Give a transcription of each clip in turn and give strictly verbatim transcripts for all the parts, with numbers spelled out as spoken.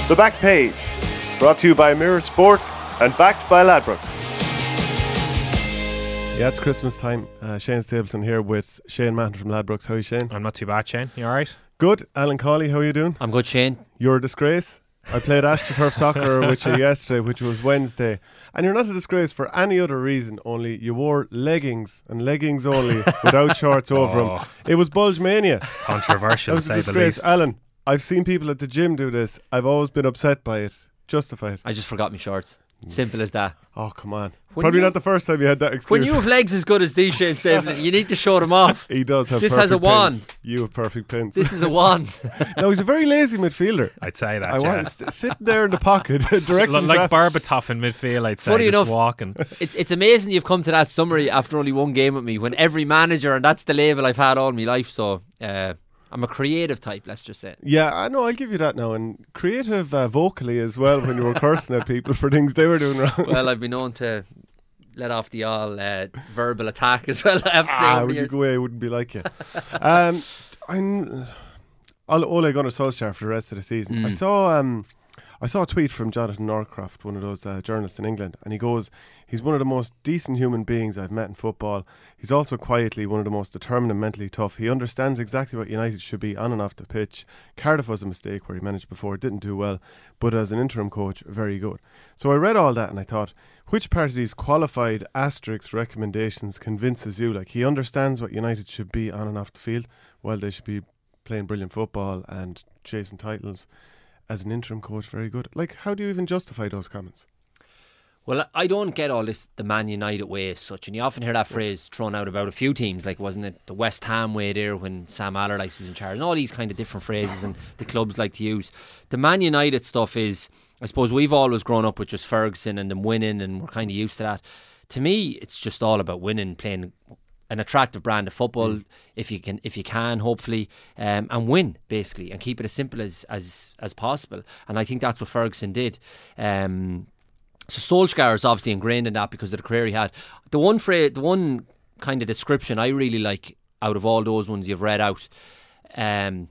The Back Page, brought to you by Mirror Sport and backed by Ladbrokes. Yeah, it's Christmas time. Uh, Shane Stapleton here with Shane Mahon from Ladbrokes. How are you, Shane? I'm not too bad, Shane. You alright? Good. Alan Cawley, how are you doing? I'm good, Shane. You're a disgrace. I played AstroTurf Soccer with you yesterday, which was Wednesday, and you're not a disgrace for any other reason, only you wore leggings and leggings only without shorts over Oh. them. It was Bulge Mania. Controversial, That was to a say the disgrace. least. Alan, I've seen people at the gym do this. I've always been upset by it. Justify it. I just forgot my shorts. Simple as that. Oh, come on. When Probably you- not the first time you had that excuse. When you have legs as good as these, Shane Stapleton, you need to show them off. He does have This perfect has a wand. pins. You have perfect pins. This is a wand. No, he's a very lazy midfielder. I'd say that, I yeah. want st- sitting there in the pocket, directing L- like traffic. Berbatov in midfield, I'd say, Funny just enough- walking. It's it's amazing you've come to that summary after only one game with me, when every manager, and that's the label I've had all my life. So uh, I'm a creative type, let's just say. Yeah, I know. I'll give you that now. And creative uh, vocally as well when you were cursing at people for things they were doing wrong. Well, I've been known to let off the all uh, verbal attack as well, I have to say. ah, over the when you years. go away, I wouldn't be like you. um, I'm Ole Ole Gunnar Solskjaer for the rest of the season. I Mm. saw um, I saw a tweet from Jonathan Northcroft, one of those uh, journalists in England, and he goes, he's one of the most decent human beings I've met in football. He's also quietly one of the most determined and mentally tough. He understands exactly what United should be on and off the pitch. Cardiff was a mistake where he managed before, didn't do well, but as an interim coach, very good. So I read all that and I thought, which part of these qualified asterisk recommendations convinces you? Like, he understands what United should be on and off the field, while they should be playing brilliant football and chasing titles. As an interim coach, very good. Like, how do you even justify those comments? Well, I don't get all this, the Man United way as such, and you often hear that phrase thrown out about a few teams, like wasn't it the West Ham way there when Sam Allardyce was in charge, and all these kind of different phrases and the clubs like to use. The Man United stuff is, I suppose we've always grown up with just Ferguson and them winning, and we're kind of used to that. To me, it's just all about winning, playing an attractive brand of football, mm. if you can, if you can, hopefully, um, and win basically, and keep it as simple as as as possible. And I think that's what Ferguson did. Um, so Solskjaer is obviously ingrained in that because of the career he had. The one phrase, the one kind of description I really like out of all those ones you've read out, um,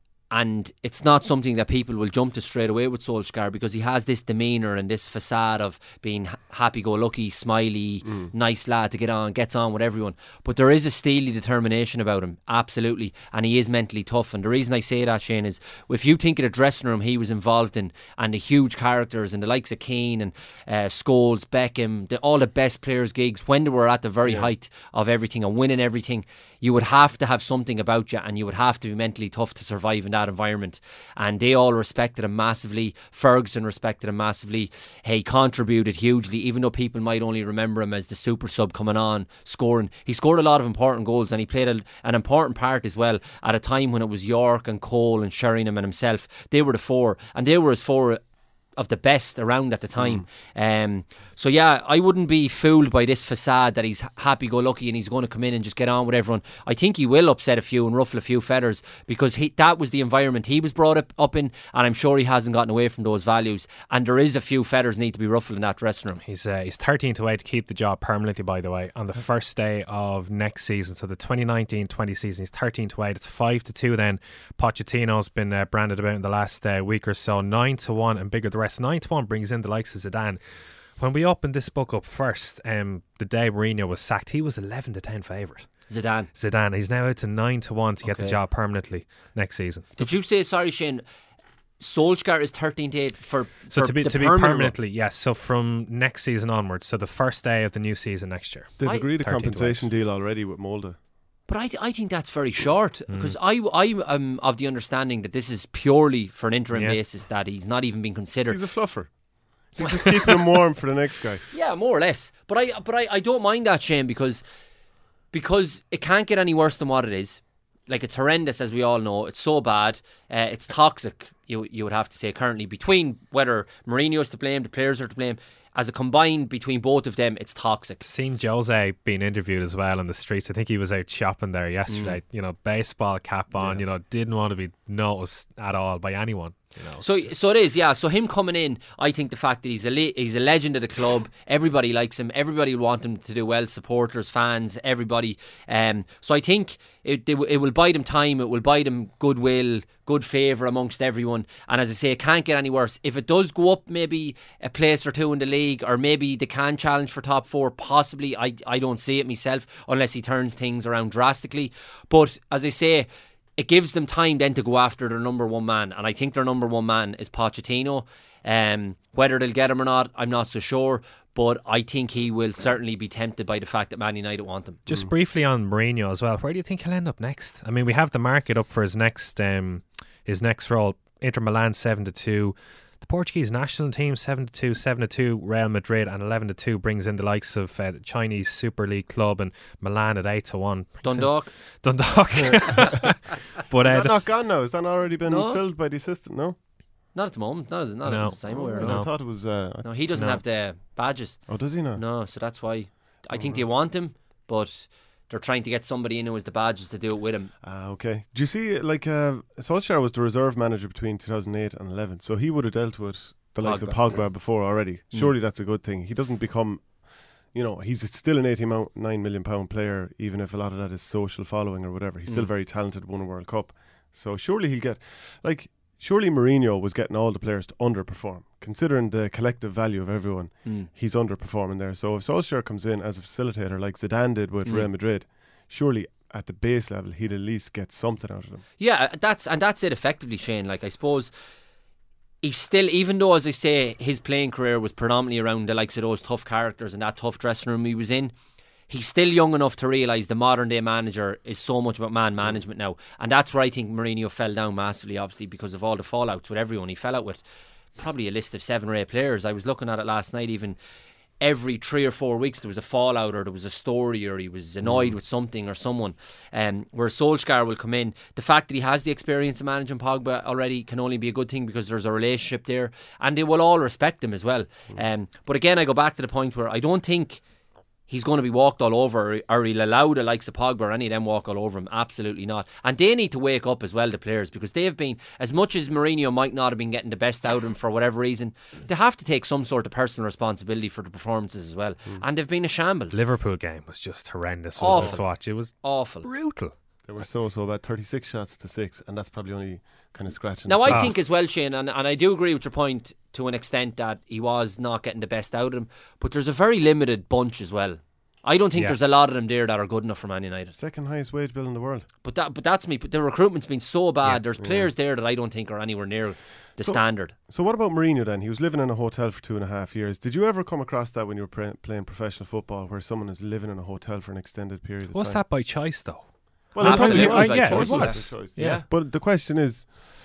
and it's not something that people will jump to straight away with Solskjaer, because he has this demeanour and this facade of being happy-go-lucky, smiley, mm. nice lad to get on, gets on with everyone. But there is a steely determination about him, absolutely, and he is mentally tough. And the reason I say that, Shane, is if you think of the dressing room he was involved in, and the huge characters and the likes of Keane and uh, Scholes, Beckham, the, all the best players' gigs, when they were at the very yeah. height of everything and winning everything, you would have to have something about you, and you would have to be mentally tough to survive in that environment. And they all respected him massively. Ferguson respected him massively. He contributed hugely, even though people might only remember him as the super sub coming on, scoring. He scored a lot of important goals, and he played a, an important part as well at a time when it was York and Cole and Sheringham and himself. They were the four, and they were his four of the best around at the time. Mm. Um, so yeah, I wouldn't be fooled by this facade that he's happy-go-lucky and he's going to come in and just get on with everyone. I think he will upset a few and ruffle a few feathers, because he, that was the environment he was brought up, up in, and I'm sure he hasn't gotten away from those values, and there is a few feathers need to be ruffled in that dressing room. He's uh, he's thirteen to eight to keep the job permanently, by the way, on the first day of next season. So the twenty nineteen twenty season, he's thirteen to eight. It's five to two then. Pochettino's been uh, branded about in the last uh, week or so. nine to one and bigger the rest. nine to one brings in the likes of Zidane. When we opened this book up first, um, the day Mourinho was sacked, he was eleven to ten favourite. Zidane. Zidane. He's now out to nine to one to get okay. the job permanently next season. Did you say, sorry Shane, Solskjaer is thirteen to eight for, so for to be the to be permanent permanently, run. Yes. So from next season onwards, so the first day of the new season next year. They've I, agreed a compensation deal already with Molde. But I, I think that's very short, because mm. I, I am of the understanding that this is purely for an interim yeah. basis, that he's not even being considered. He's a fluffer. He's just keeping him warm for the next guy. Yeah, more or less. But I but I, I don't mind that, Shane, because because it can't get any worse than what it is. Like, it's horrendous, as we all know. It's so bad. Uh, it's toxic, you you would have to say, currently, between whether Mourinho's to blame, the players are to blame. As a combined between both of them, it's toxic. Seen Jose being interviewed as well on the streets. I think he was out shopping there yesterday. Mm. You know, baseball cap on. Yeah. You know, didn't want to be noticed at all by anyone. You know, So, just, so it is, yeah. So him coming in, I think the fact that he's a le- he's a legend of the club, everybody likes him, everybody will want him to do well, supporters, fans, everybody. Um, so I think it it, it will buy them time, it will buy them goodwill, good favour amongst everyone. And as I say, it can't get any worse. If it does go up, maybe a place or two in the league, or maybe they can challenge for top four, possibly. I I don't see it myself unless he turns things around drastically. But as I say, it gives them time then to go after their number one man, and I think their number one man is Pochettino. Um, whether they'll get him or not, I'm not so sure, but I think he will certainly be tempted by the fact that Man United want him. just mm. briefly on Mourinho as well. Where do you think he'll end up next? I mean, we have the market up for his next um, his next role. Inter Milan seven to two. The Portuguese national team seven to two, seven to two. Real Madrid and eleven to two brings in the likes of uh, the Chinese Super League club, and Milan at eight to one. Dundalk. Dundalk. But uh, is that not gone now? Has that already been No. filled by the assistant? No, Not at the moment. Not as not No. at the same way. no, No. I thought it was. Uh, no, he doesn't No. have the badges. oh, does he not? No, so that's why I think they want him, but they're trying to get somebody in who has the badges to do it with him. Ah, okay. Do you see, like, uh, Solskjaer was the reserve manager between two thousand eight and eleven, so he would have dealt with the likes of Pogba. Pogba before already. Surely that's a good thing. He doesn't become, you know, he's still an eighty-nine million pound player, even if a lot of that is social following or whatever. He's still Mm. very talented, won a World Cup. So surely he'll get, like, surely Mourinho was getting all the players to underperform. Considering the collective value of everyone, Mm. he's underperforming there. So if Solskjaer comes in as a facilitator like Zidane did with Mm. Real Madrid, surely at the base level he'd at least get something out of them. Yeah, that's and that's it effectively, Shane. Like, I suppose he's still, even though, as I say, his playing career was predominantly around the likes of those tough characters and that tough dressing room he was in, he's still young enough to realise the modern day manager is so much about man management now. And that's where I think Mourinho fell down massively, obviously, because of all the fallouts with everyone. He fell out with probably a list of seven or eight players. I was looking at it last night, even every three or four weeks there was a fallout, or there was a story, or he was annoyed mm. with something or someone. Um, where Solskjaer will come in, the fact that he has the experience of managing Pogba already can only be a good thing, because there's a relationship there, and they will all respect him as well. Mm. Um, but again, I go back to the point where I don't think he's going to be walked all over, or he'll allow the likes of Pogba or any of them walk all over him. Absolutely not. And they need to wake up as well, the players, because they've been, as much as Mourinho might not have been getting the best out of him for whatever reason, they have to take some sort of personal responsibility for the performances as well. Mm. And they've been a shambles. Liverpool game was just horrendous, wasn't Awful. it, to watch? It was awful, brutal. They were so so about thirty-six shots to six, and that's probably only kind of scratching. Now, the I surface. think as well, Shane, and, and I do agree with your point to an extent that he was not getting the best out of him, but there's a very limited bunch as well. I don't think Yeah. there's a lot of them there that are good enough for Man United. second highest wage bill in the world. But that, but that's me. But the recruitment's been so bad. Yeah. There's players there that I don't think are anywhere near the So- standard. So what about Mourinho then? He was living in a hotel for two and a half years. Did you ever come across that when you were pre- playing professional football, where someone is living in a hotel for an extended period of Was time? that by choice, though? Well, Absolutely. it probably was. Uh, yeah, It it was. was. by choice. Yeah. But the question is,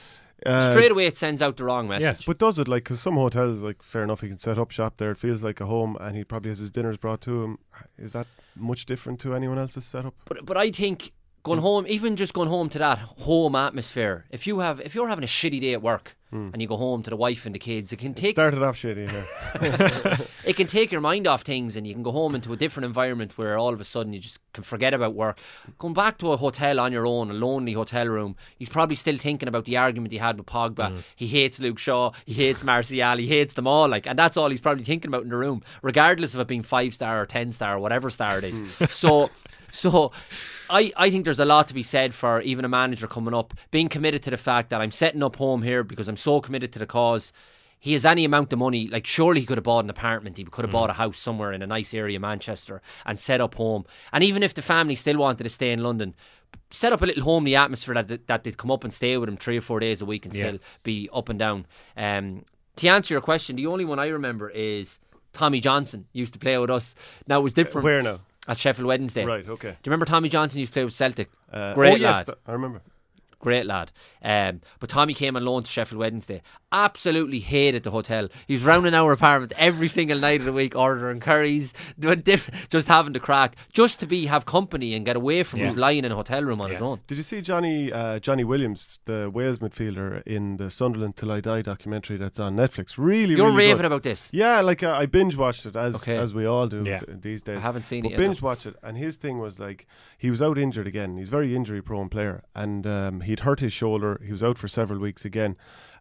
uh, Straight away, it sends out the wrong message. but does it? Like, because some hotels, like, fair enough, he can set up shop there. It feels like a home, and he probably has his dinners brought to him. Is that much different to anyone else's setup? But but I think going home, even just going home to that home atmosphere. If you have, if you're having a shitty day at work Hmm. and you go home to the wife and the kids, it can It take started off shitty. Yeah. it can take your mind off things, and you can go home into a different environment where all of a sudden you just can forget about work. Going back to a hotel on your own, a lonely hotel room, he's probably still thinking about the argument he had with Pogba. Mm. He hates Luke Shaw, he hates Martial, he hates them all, like, and that's all he's probably thinking about in the room, regardless of it being five star or ten star or whatever star it is. so So I, I think there's a lot to be said for even a manager coming up being committed to the fact that I'm setting up home here because I'm so committed to the cause. He has any amount of money, like surely he could have bought an apartment, he could have mm. bought a house somewhere in a nice area, Manchester, and set up home. And even if the family still wanted to stay in London, set up a little homely atmosphere that that they'd come up and stay with him three or four days a week and yeah. still be up and down. Um, to answer your question, the only one I remember is Tommy Johnson used to play with us. Now it was different. Where now? At Sheffield Wednesday. Right, okay. Do you remember Tommy Johnson used to play with Celtic? Uh, Great oh, yes, lad. th- I remember. Great lad. Um, but Tommy came on loan to Sheffield Wednesday. Absolutely hated the hotel. He was rounding our apartment every single night of the week, ordering curries, doing different, just having the crack, just to be have company and get away from yeah. just lying in a hotel room on yeah. his own. Did you see Johnny uh, Johnny Williams, the Wales midfielder, in the Sunderland Till I Die documentary that's on Netflix? Really, You're really raving good. about this. Yeah, like uh, I binge watched it as okay. as we all do yeah. th- these days. I haven't seen but it yet. binge no. watched it, and his thing was like he was out injured again. He's a very injury prone player, and um, he'd hurt his shoulder. He was out for several weeks again.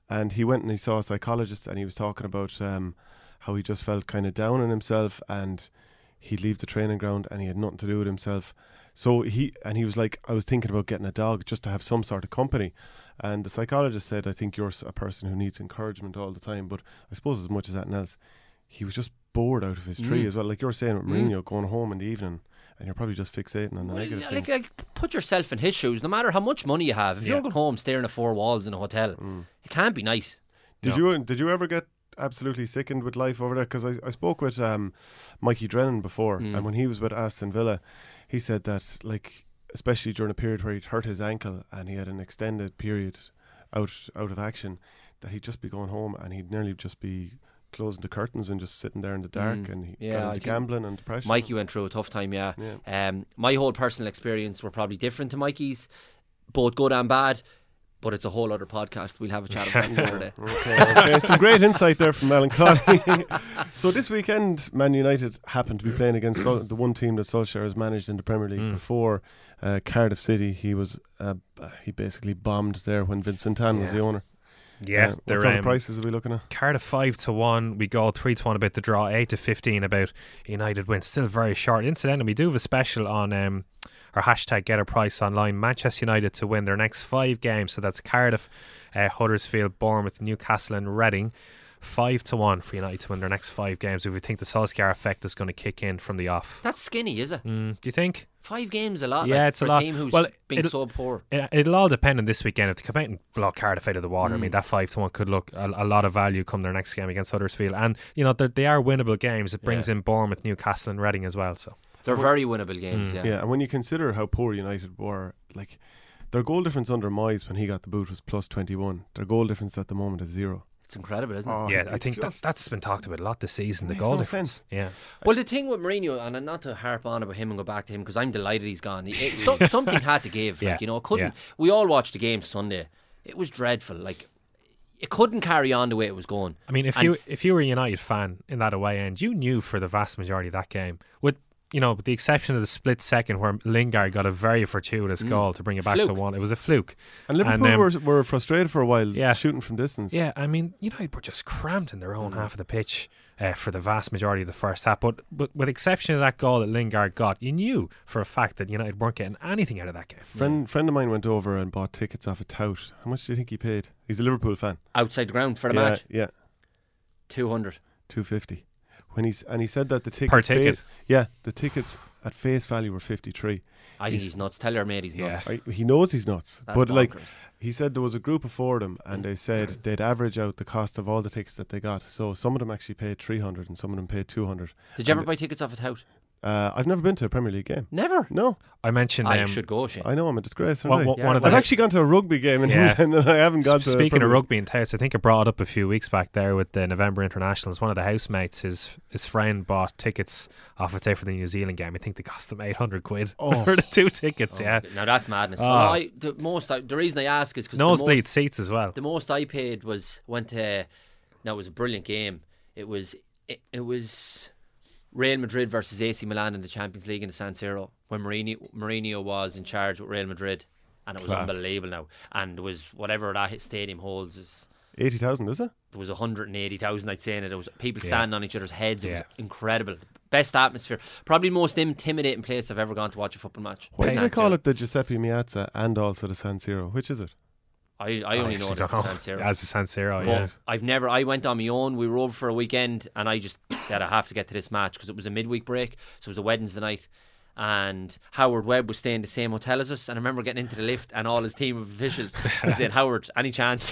and he went and he saw a psychologist, and he was talking about um, how he just felt kind of down on himself, and he'd leave the training ground and he had nothing to do with himself. So he and he was like, I was thinking about getting a dog just to have some sort of company. And the psychologist said, I think you're a person who needs encouragement all the time. But I suppose as much as anything else, he was just bored out of his tree Mm. as well. Like you're saying with Mm. Mourinho, going home in the evening, and you're probably just fixating on the Well, negative like, things. like, put yourself in his shoes. No matter how much money you have, if Yeah. you're going home staring at four walls in a hotel, Mm. it can't be nice. Did No. you did you ever get absolutely sickened with life over there? Because I, I spoke with um, Mikey Drennan before, Mm. and when he was with Aston Villa, he said that, like, especially during a period where he'd hurt his ankle and he had an extended period out out of action, that he'd just be going home and he'd nearly just be closing the curtains and just sitting there in the dark, Mm. and he Yeah, got I into think gambling and depression. Mikey went through a tough time, yeah. Yeah. Um, my whole personal experience were probably different to Mikey's, both good and bad. But it's a whole other podcast. We'll have a chat about that Saturday. Okay, okay. Some great insight there from Melancholy. So this weekend, Man United happened to be playing against Sol- the one team that Solskjaer has managed in the Premier League Mm. before, uh, Cardiff City. He was uh, he basically bombed there when Vincent Tan was Yeah. the owner. Yeah, Uh, they're what sort of um, prices are we looking at? Cardiff five to one. We go three to one about the draw, eight to fifteen about United win. Still very short. Incidentally, we do have a special on um, our hashtag Get a Price online. Manchester United to win their next five games. So that's Cardiff, uh, Huddersfield, Bournemouth, Newcastle, and Reading. Five to one for United to win their next five games. If we think the Solskjaer effect is going to kick in from the off, That's skinny, is it? mm, do you think? Five games a lot. Yeah, like, it's for a a lot. team who's Well, been it'll- so poor. It, it'll all depend on this weekend. If they come out and blow Cardiff out of the water, I mean, Mm. that five to one could look a, a lot of value come their next game against Huddersfield. And you know they're- they are winnable games. It brings Yeah. in Bournemouth, Newcastle, and Reading as well. So They're very winnable games, Mm. yeah. Yeah, and when you consider how poor United were, like their goal difference under Moyes when he got the boot was plus twenty-one. Their goal difference at the moment is zero. It's incredible, isn't it? Oh, yeah, I it think that, just that's been talked about a lot this season. The makes goal no difference. sense. Yeah, Well, the thing with Mourinho, and not to harp on about him and go back to him because I'm delighted he's gone. It, so, something had to give. Yeah, Like, you know, it couldn't. yeah. We all watched the game Sunday. It was dreadful. Like, it couldn't carry on the way it was going. I mean, if And- you if you were a United fan in that away end, you knew for the vast majority of that game, with you know, with the exception of the split second where Lingard got a very fortuitous Mm. goal to bring it back to Fluke. one. It was a fluke. And Liverpool And, um, were, were frustrated for a while, Yeah. shooting from distance. Yeah, I mean, United were just cramped in their own Mm. half of the pitch uh, for the vast majority of the first half. But, but with exception of that goal that Lingard got, you knew for a fact that United weren't getting anything out of that game. Friend friend of mine went over and bought tickets off a tout. How much do you think he paid? He's a Liverpool fan. Outside the ground for the yeah, match, yeah, two hundred. two fifty. When he's and he said that the ticket Per ticket? fa- yeah, the tickets at face value were fifty three. I think He's- he's nuts. Tell your mate he's Yeah. nuts. He knows he's nuts, That's but like bonkers. he said, there was a group of four of them, and they said they'd average out the cost of all the tickets that they got. So some of them actually paid three hundred, and some of them paid two hundred. Did you ever and- buy tickets off a tout? Uh, I've never been to a Premier League game. Never. No, I mentioned I um, should go, Shane. I know I'm a disgrace. One- aren't I? one- Yeah, one of well, the I've actually gone to a rugby game in Yeah. England, and I haven't gone to. a Speaking Premier of League. rugby in Taos, I think I brought it up a few weeks back there with the November Internationals. One of the housemates, his his friend, bought tickets off a day for the New Zealand game. I think they cost them eight hundred quid Oh. for the two tickets. Oh, yeah, Now that's madness. Oh. Well, I, the most, I, the reason I ask is because the nosebleed most, seats as well. the most I paid was went to. Now it was a brilliant game. It was it, it was Real Madrid versus A C Milan in the Champions League in the San Siro when Mourinho Mourinho was in charge with Real Madrid, and it was Class. unbelievable. Now and there was whatever that stadium holds is. eighty thousand, is it? There was one hundred eighty thousand, I'd say, and there was people Yeah. standing on each other's heads. It Yeah. was incredible. Best atmosphere. Probably the most intimidating place I've ever gone to watch a football match. Why do San they call Siro. it the Giuseppe Meazza and also the San Siro? Which is it? I, I only know actually it as the don't San Siro. As the San Siro, But yeah. I've never. I went on my own. We were over for a weekend, and I just said I have to get to this match because it was a midweek break, so it was a Wednesday night. And Howard Webb was staying in the same hotel as us, and I remember getting into the lift and all his team of officials and saying, "Howard, any chance?"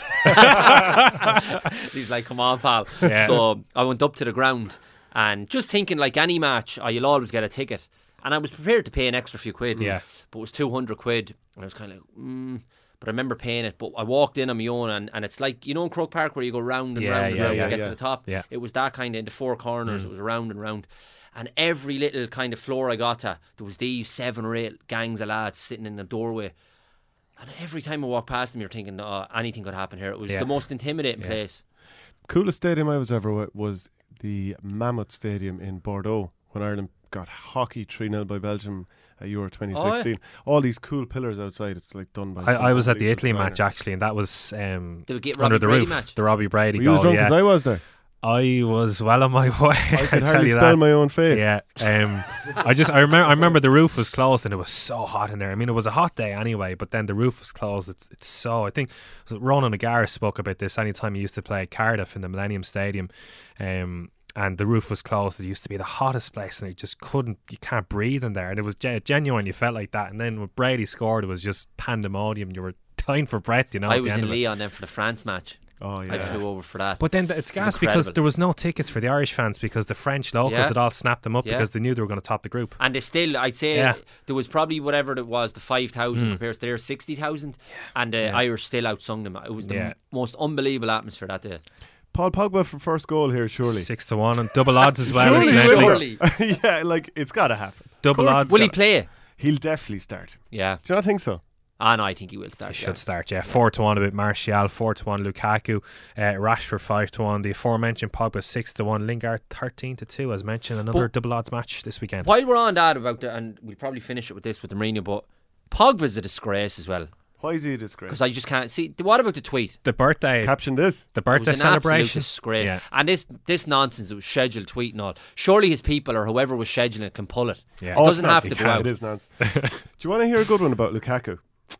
He's like, "Come on, pal." Yeah. So I went up to the ground and just thinking, like any match, oh, you'll always get a ticket. And I was prepared to pay an extra few quid. Yeah. But it was two hundred quid, and I was kind of like, mm. But I remember paying it. But I walked in on my own, and, and it's like, you know, in Croke Park where you go round and Yeah, round and yeah, round yeah, to get yeah. to the top. Yeah. It was that kind of in the four corners. Mm. It was round and round. And every little kind of floor I got to, there was these seven or eight gangs of lads sitting in the doorway. And every time I walked past them, you're thinking, oh, anything could happen here. It was Yeah. the most intimidating Yeah. place. Coolest stadium I was ever with was the Mammoth Stadium in Bordeaux when Ireland got hockey three nil by Belgium at Euro twenty sixteen. Oh, yeah. All these cool pillars outside. It's like done by. I, some I was at the unbelievable Italy designer. match actually, and that was um, Did we get under Robbie the Brady roof. match? The Robbie Brady Were you as goal. drunk Yeah, as I was there? I was well on my way. I I could tell hardly you spell that. my own face. Yeah, um, I just I remember I remember the roof was closed and it was so hot in there. I mean, it was a hot day anyway, but then the roof was closed. It's it's so I think was it Ronan O'Gara spoke about this anytime he used to play at Cardiff in the Millennium Stadium, um, and the roof was closed. It used to be the hottest place, and you just couldn't you can't breathe in there, and it was ge- genuine. You felt like that, and then when Brady scored, it was just pandemonium. You were dying for breath, you know. I at the was end in of it. Leon then for the France match. Oh I yeah. flew over for that. But then th- it's gas because incredible. there was no tickets for the Irish fans because the French locals Yeah. had all snapped them up Yeah. because they knew they were going to top the group. And they still, I'd say, Yeah. there was probably whatever it was, the five thousand Mm. compared to their sixty thousand, and the Yeah. Irish still outsung them. It was the Yeah. m- most unbelievable atmosphere that day. Paul Pogba for first goal here, surely. Six to one and double odds as well. Surely, incidentally. surely. yeah, like it's got to happen. Double course. odds. Will he play? He'll definitely start. Yeah. Do you not think so? Ah, no, I think he will start. He yeah. should start, yeah. Four to one about Martial, four to one Lukaku, uh, Rashford five to one. The aforementioned Pogba six to one, Lingard thirteen to two, as mentioned. Another But- double odds match this weekend. While we're on that about the, and we'll probably finish it with this with the Mourinho, but Pogba's a disgrace as well Why is he a disgrace? because I just can't see. What about the tweet? The birthday, Caption this. the It was birthday an absolute celebration. disgrace. Yeah. And this this nonsense, it was scheduled tweet and all. Surely his people or whoever was scheduling it can pull it. Yeah. It Oh, doesn't it's have nonsense. to go out. It is nonsense. Do you want to hear a good one about Lukaku?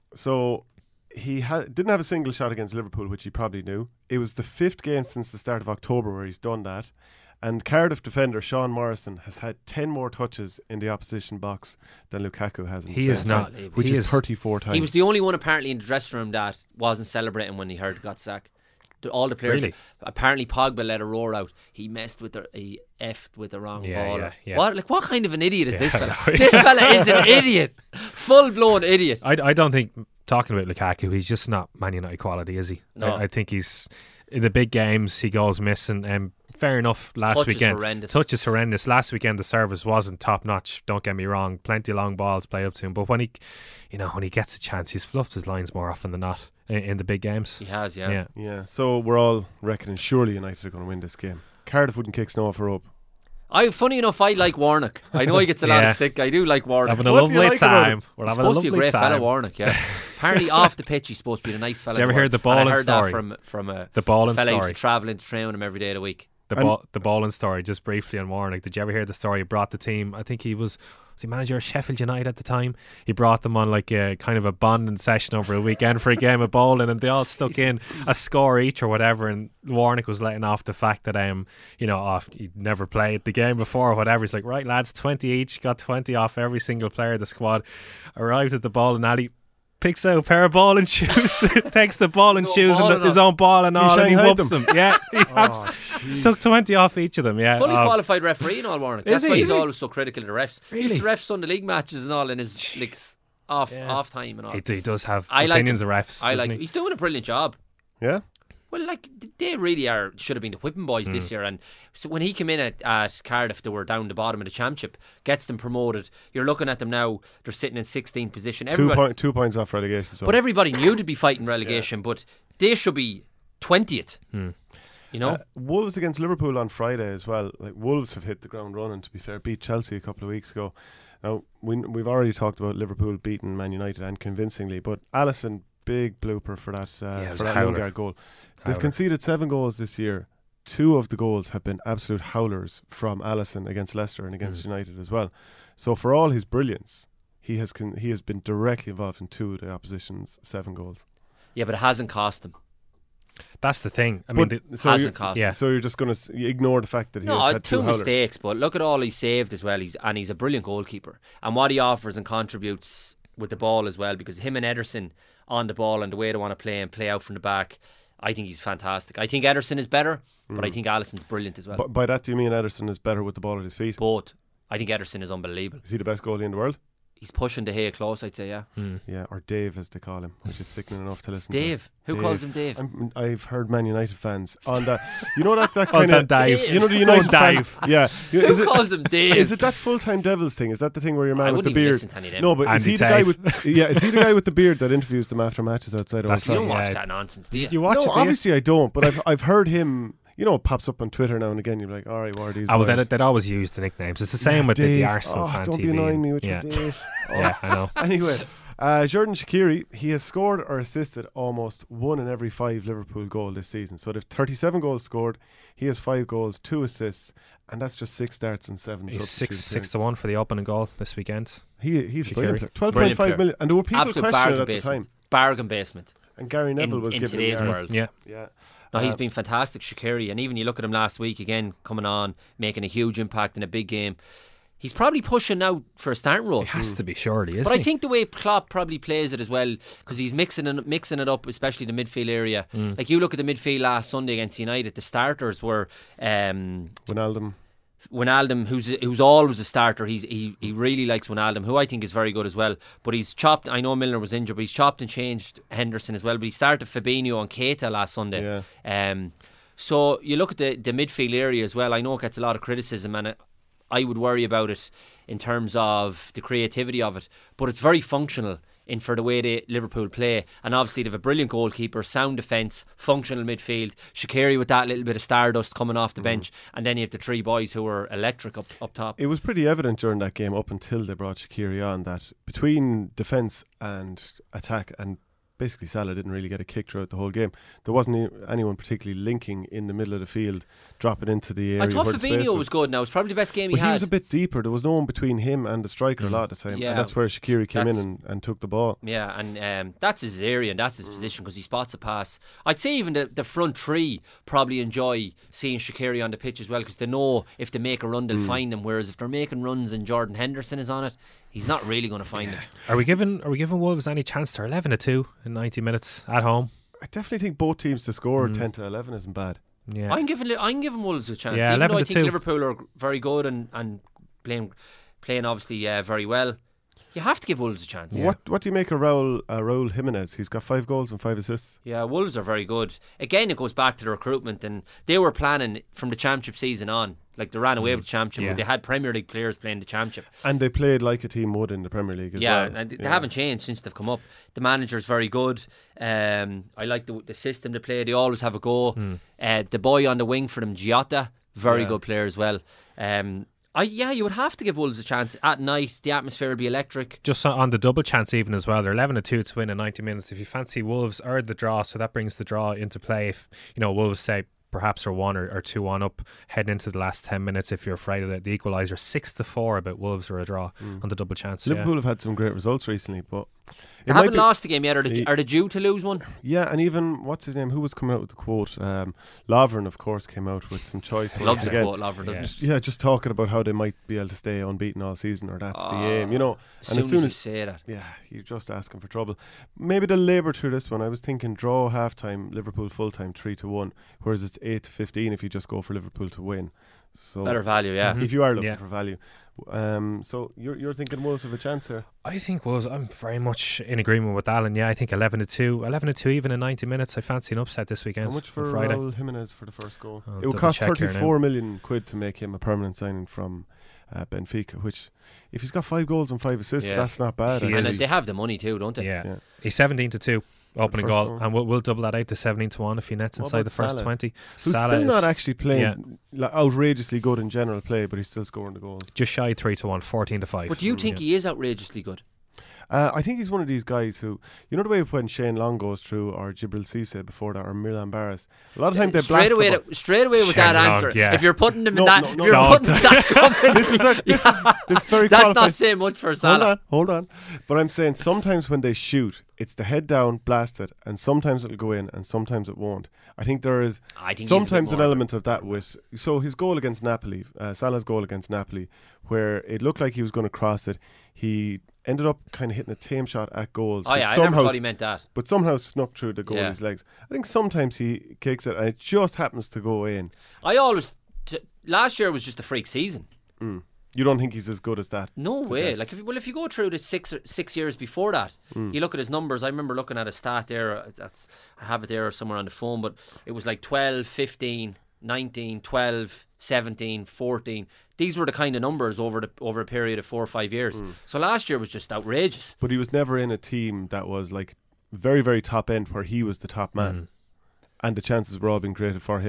So he ha- didn't have a single shot against Liverpool, which he probably knew. It was the fifth game since the start of October where he's done that. And Cardiff defender Sean Morrison has had ten more touches in the opposition box than Lukaku has. In He the is same not. time, which he is, is thirty-four times. He was the only one apparently in the dressing room that wasn't celebrating when he heard got sacked. The- All the players. Really? Apparently, Pogba let a roar out. He messed with the. He effed with the wrong Yeah, ball. yeah, yeah. What? Like what kind of an idiot is Yeah, this I fella? know. This fella is an idiot. Full blown idiot. I, I don't think, talking about Lukaku, he's just not Man United quality, is he? No. I, I think he's, in the big games, he goes missing. And fair enough, last Touch is weekend. horrendous. Touch is horrendous. Last weekend, the service wasn't top notch, don't get me wrong. Plenty of long balls played up to him. But when he, you know, when he gets a chance, he's fluffed his lines more often than not in, in the big games. He has, yeah. Yeah. Yeah, so we're all reckoning surely United are going to win this game. Cardiff wouldn't kick snow off a rope. I funny enough, I like Warnock. I know he gets a lot Yeah. of stick. I do like Warnock. Having a What do you lovely like about time. him? We're He's having a supposed to be lovely a great time. fella, Warnock. Yeah. Apparently, off the pitch, he's supposed to be a nice fella. Did you ever hear Warnock. the And I Ballin heard story? that from from a The Ballin fella who story. used to travel into train with him every day of the week. The And- ball, the Ballin story, just briefly on Warnock. Did you ever hear the story? He brought the team. I think he was was he manager of Sheffield United at the time. He brought them on like a kind of a bonding session over a weekend for a game of bowling, and they all stuck in a score each or whatever. And Warnock was letting off the fact that um you know oh, he'd never played the game before or whatever. He's like, right lads, twenty each. Got twenty off every single player of the squad. Arrived at the bowling alley. Picks out a pair of ball and shoes, takes the ball and His own shoes ball and and the, his all. own ball and all, and he shanghaied whoops them. them. Yeah, he Oh, abs- jeez. took twenty off each of them. Yeah, Fully Oh, qualified referee and all, Warnock. Is That's why he? he's Really? always so critical of the refs. He used Really? to ref Sunday League matches and all in his like off Yeah. off time and all. He, he does have I like opinions him. of refs. I doesn't like. he? He's doing a brilliant job. Yeah? Well, like they really are. Should have been the whipping boys Hmm. this year. And so when he came in at, at Cardiff, they were down the bottom of the championship. Gets them promoted. You're looking at them now. They're sitting in sixteenth position. Two, Everybody, point, two points off relegation. So. but everybody knew they'd be fighting relegation. But they should be twentieth. Hmm. You know, Uh, Wolves against Liverpool on Friday as well. Like Wolves have hit the ground running. To be fair, beat Chelsea a couple of weeks ago. Now we we've already talked about Liverpool beating Man United and convincingly, but Alisson, big blooper for that uh, Yeah, it was for a that howler. Lingard goal. They've Howler. conceded seven goals this year. Two of the goals have been absolute howlers from Alisson against Leicester and against Mm. United as well. So for all his brilliance, he has con- he has been directly involved in two of the opposition's seven goals. yeah, but it hasn't cost them. That's the thing. I mean, But- the, so hasn't you're, cost him. Yeah. So you're just going to ignore the fact that he No, has had two, two howlers. mistakes, but look at all he saved as well. He's and he's a brilliant goalkeeper, and what he offers and contributes with the ball as well. Because him and Ederson on the ball and the way they want to play and play out from the back, I think he's fantastic. I think Ederson is better, but I think Alisson's brilliant as well. But by that, do you mean Ederson is better with the ball at his feet? Both. I think Ederson is unbelievable. Is he the best goalie in the world? He's pushing De Gea close, I'd say. Yeah, Hmm. Yeah, or Dave as they call him, which is sickening enough to listen Dave. to. Who calls him Dave? I'm, I've heard Man United fans on that. You know that that Oh, kind then of Dave. you know the Go United fan, Dave. yeah. Is Who it, calls him Dave? is it that full time Devils thing? Is that the thing where your man I with the wouldn't even beard? listen to any of them. No, but is Andy he the guy Tate. with yeah? Is he the guy with the beard that interviews them after matches outside? Old That's- You Trafford? don't watch Yeah. that nonsense, do you? you watch No, it, do you? obviously I don't. But I've I've heard him. you know, it pops up on Twitter now and again. You're like, all right, what are these Oh, well, boys? they'd, they'd always use the nicknames. It's the same Yeah, with the, the Dave. Arsenal oh, fan don't T V. be annoying me with yeah. your Dave. Oh. Yeah, I know. Anyway, uh, Jordan Shaqiri, he has scored or assisted almost one in every five Liverpool goals this season. So they've thirty-seven goals scored. He has five goals, two assists, and that's just six starts and seven He's substitute six six to one for the opening goal this weekend. He he's a Shaqiri. brilliant player. Twelve point Brilliant five player. million, and there were people Absolute questioning bargain it at the basement. time. Bargain basement. And Gary Neville In- was in giving today's him world. Yeah. Yeah. No, he's Um, been fantastic, Shaqiri, and even you look at him last week again, coming on, making a huge impact in a big game. He's probably pushing now for a starting role. He has to be, surely, isn't But I he? think the way Klopp probably plays it as well, because he's mixing it, mixing it up, especially the midfield area. Mm. Like you look at the midfield last Sunday against United, the starters were um, Wijnaldum. Wijnaldum, who's who's always a starter. He's he he really likes Wijnaldum, who I think is very good as well. But he's chopped. I know Milner was injured, but he's chopped and changed Henderson as well. But he started Fabinho and Keita last Sunday. Yeah. Um, so you look at the the midfield area as well. I know it gets a lot of criticism, and it, I would worry about it in terms of the creativity of it. But it's very functional in for the way they Liverpool play, and obviously they have a brilliant goalkeeper, sound defence, functional midfield. Shaqiri with that little bit of stardust coming off the Mm. bench, and then you have the three boys who are electric up up top. It was pretty evident during that game, up until they brought Shaqiri on, that between defence and attack, and basically Salah didn't really get a kick throughout the whole game, there wasn't e- anyone particularly linking in the middle of the field, dropping into the area. I thought where the space Fabinho was good. Now it's probably the best game he But he had. was a bit deeper. There was no one between him and the striker Mm. a lot of the time. Yeah. And that's where Shaqiri came in That's- and, and took the ball. Yeah, and um, that's his area and that's his position because he spots a pass. I'd say even the, the front three probably enjoy seeing Shaqiri on the pitch as well because they know if they make a run they'll find him. Whereas if they're making runs and Jordan Henderson is on it, he's not really going to find him. Are we giving Are we giving Wolves any chance? They're eleven to two in ninety minutes at home. I definitely think both teams to score Mm. ten to eleven isn't bad. Yeah, I'm giving Li- I'm giving Wolves a chance. Yeah, even though I eleven to think two. Liverpool are very good and, and playing playing obviously uh, very well. You have to give Wolves a chance. Yeah. What What do you make of Raul, uh, Raul Jimenez? He's got five goals and five assists. Yeah, Wolves are very good. Again, it goes back to the recruitment, and they were planning from the Championship season on. Like they ran away with the Championship, Yeah. but they had Premier League players playing the Championship. And they played like a team would in the Premier League as Yeah, well. and they Yeah. haven't changed since they've come up. The manager's very good. Um, I like the the system they play. They always have a go. Uh, the boy on the wing for them, Giota, very Yeah. good player as well. Um, I yeah, you would have to give Wolves a chance at night. The atmosphere will be electric. just on the double chance even as well. They're eleven to two to win in ninety minutes. If you fancy Wolves or the draw, so that brings the draw into play. If you know Wolves say perhaps are one or, or two one up heading into the last ten minutes, if you're afraid of the, the equaliser, six to four about Wolves or a draw on the double chance. Liverpool have had some great results recently, but They it might haven't be- lost the game yet. Are they, He- are they due to lose one? Yeah, and even what's his name? Who was coming out with the quote? Um, Lovren, of course, came out with some choice words Loves the again. quote, Lovren, doesn't Yeah. he? Yeah, just talking about how they might be able to stay unbeaten all season, or that's the Oh, aim, you know. As And soon as soon as you as say that. yeah, you're just asking for trouble. Maybe they'll labour through this one. I was thinking draw half time, Liverpool full time three to one, whereas it's eight to fifteen if you just go for Liverpool to win. So Better value, yeah. Mhm. if you are looking Yeah. for value, um, so you're you're thinking Wolves have a chance here. I think Wolves. I'm very much in agreement with Alan. Yeah, I think eleven to two, eleven to two even in ninety minutes. I fancy an upset this weekend. How much for on Friday? Raul Jimenez for the first goal? I'll it would double cost check here now. thirty-four million quid to make him a permanent signing from uh, Benfica. Which, if he's got five goals and five assists, Yeah. that's not bad. He And actually. is. they have the money too, don't they? Yeah. Yeah. He's seventeen to two opening first goal, goal. and we'll, we'll double that out to seventeen to one if he nets What inside about the first Salah? twenty. Who's Salah still is not actually playing yeah. like, outrageously good in general play, but he's still scoring the goals. just shy three to one, fourteen to five. But do you think Yeah. he is outrageously good? Uh, I think he's one of these guys who, you know, the way when Shane Long goes through, or Jibril Cisse before that, or Milan Barras. A lot of time they straight blast away, the ball. to, straight away with Shane that Long, answer. yeah. If you're putting them No, in that, no, no, if you're don't. putting that company, This is a, this is this is very that's qualified. not saying much for Hold Salah. on, hold on. But I'm saying sometimes when they shoot, it's the head down, blasted, and sometimes it'll go in, and sometimes it won't. I think there is I think he's a bit sometimes an more- element of that with. So his goal against Napoli, uh, Salah's goal against Napoli, where it looked like he was going to cross it, he ended up kind of hitting a tame shot at goals. Oh but yeah, I somehow never thought he meant that. but somehow snuck through the goalie's Yeah. legs. I think sometimes he kicks it and it just happens to go in. I always t- last year was just a freak season. Mm. You don't think he's as good as that? No way. suggests? Like if you- well, if you go through the six six years before that, Mm. you look at his numbers. I remember looking at a stat there. uh, That's I have it there somewhere on the phone, but it was like twelve, fifteen, nineteen, twelve, seventeen, fourteen. These were the kind of numbers over the over a period of four or five years. Mm. So last year was just outrageous. But he was never in a team that was like very, very top end where he was the top man. Mm. And the chances were all being created for him.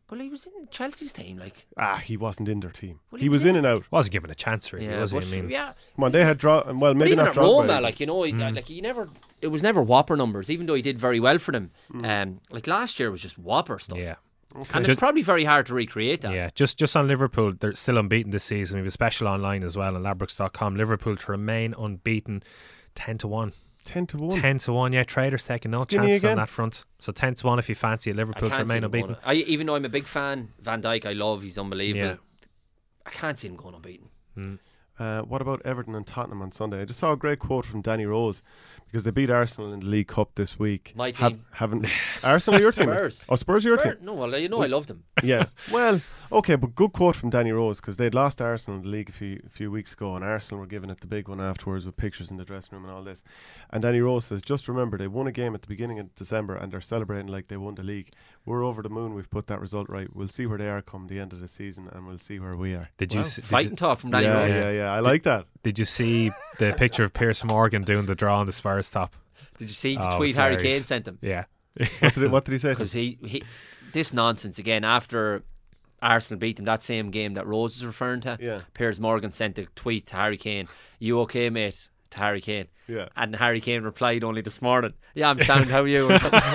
Well, he was in Chelsea's team, like. Ah, he wasn't in their team. Well, he, he was was in in- and out. Wasn't given a chance really, Yeah, was he? I but mean, yeah. Come on, they had draw. Well, But maybe even not at Drogba. Roma, like you know, he, like he never. It was never whopper numbers, even though he did very well for them. Um, like last year was just whopper stuff. yeah. And Just- it's probably very hard to recreate that. Yeah, just just on Liverpool, they're still unbeaten this season. We have a special online as well on Ladbrokes dot com. Liverpool to remain unbeaten, ten to one. ten to one. Ten to one, yeah. Traders taking no Skinny chances again? on that front. So ten to one if you fancy it. I Liverpool to can't see remain him going. unbeaten. I, even though I'm a big fan, Van Dijk, I love. He's unbelievable. Yeah. I can't see him going unbeaten. Uh, what about Everton and Tottenham on Sunday? I just saw a great quote from Danny Rose because they beat Arsenal in the League Cup this week. My Have- team. haven't Arsenal your team? Spurs. Oh, Spurs your Bert- team. No, well, you know I loved him. Yeah. Well, okay, but good quote from Danny Rose because they'd lost Arsenal in the league a few a few weeks ago, and Arsenal were giving it the big one afterwards with pictures in the dressing room and all this. And Danny Rose says, "Just remember, they won a game at the beginning of December, and they're celebrating like they won the league. We're over the moon. We've put that result right. We'll see where they are come the end of the season, and we'll see where we are." Did you Wow. s- did Fighting you, talk from Danny yeah, Rose. yeah, yeah. I like that. did you see the picture of Pierce Morgan doing the draw on the Spurs top? Did you see the Oh, tweet it's Harry hilarious. Kane sent him? Yeah. What did, it, what did he say? Because he, he this nonsense again after Arsenal beat them that same game that Rose is referring to. Yeah. Piers Morgan sent a tweet to Harry Kane. "You okay, mate?" To Harry Kane. Yeah. And Harry Kane replied only this morning, "Yeah, I'm sound. How are you?"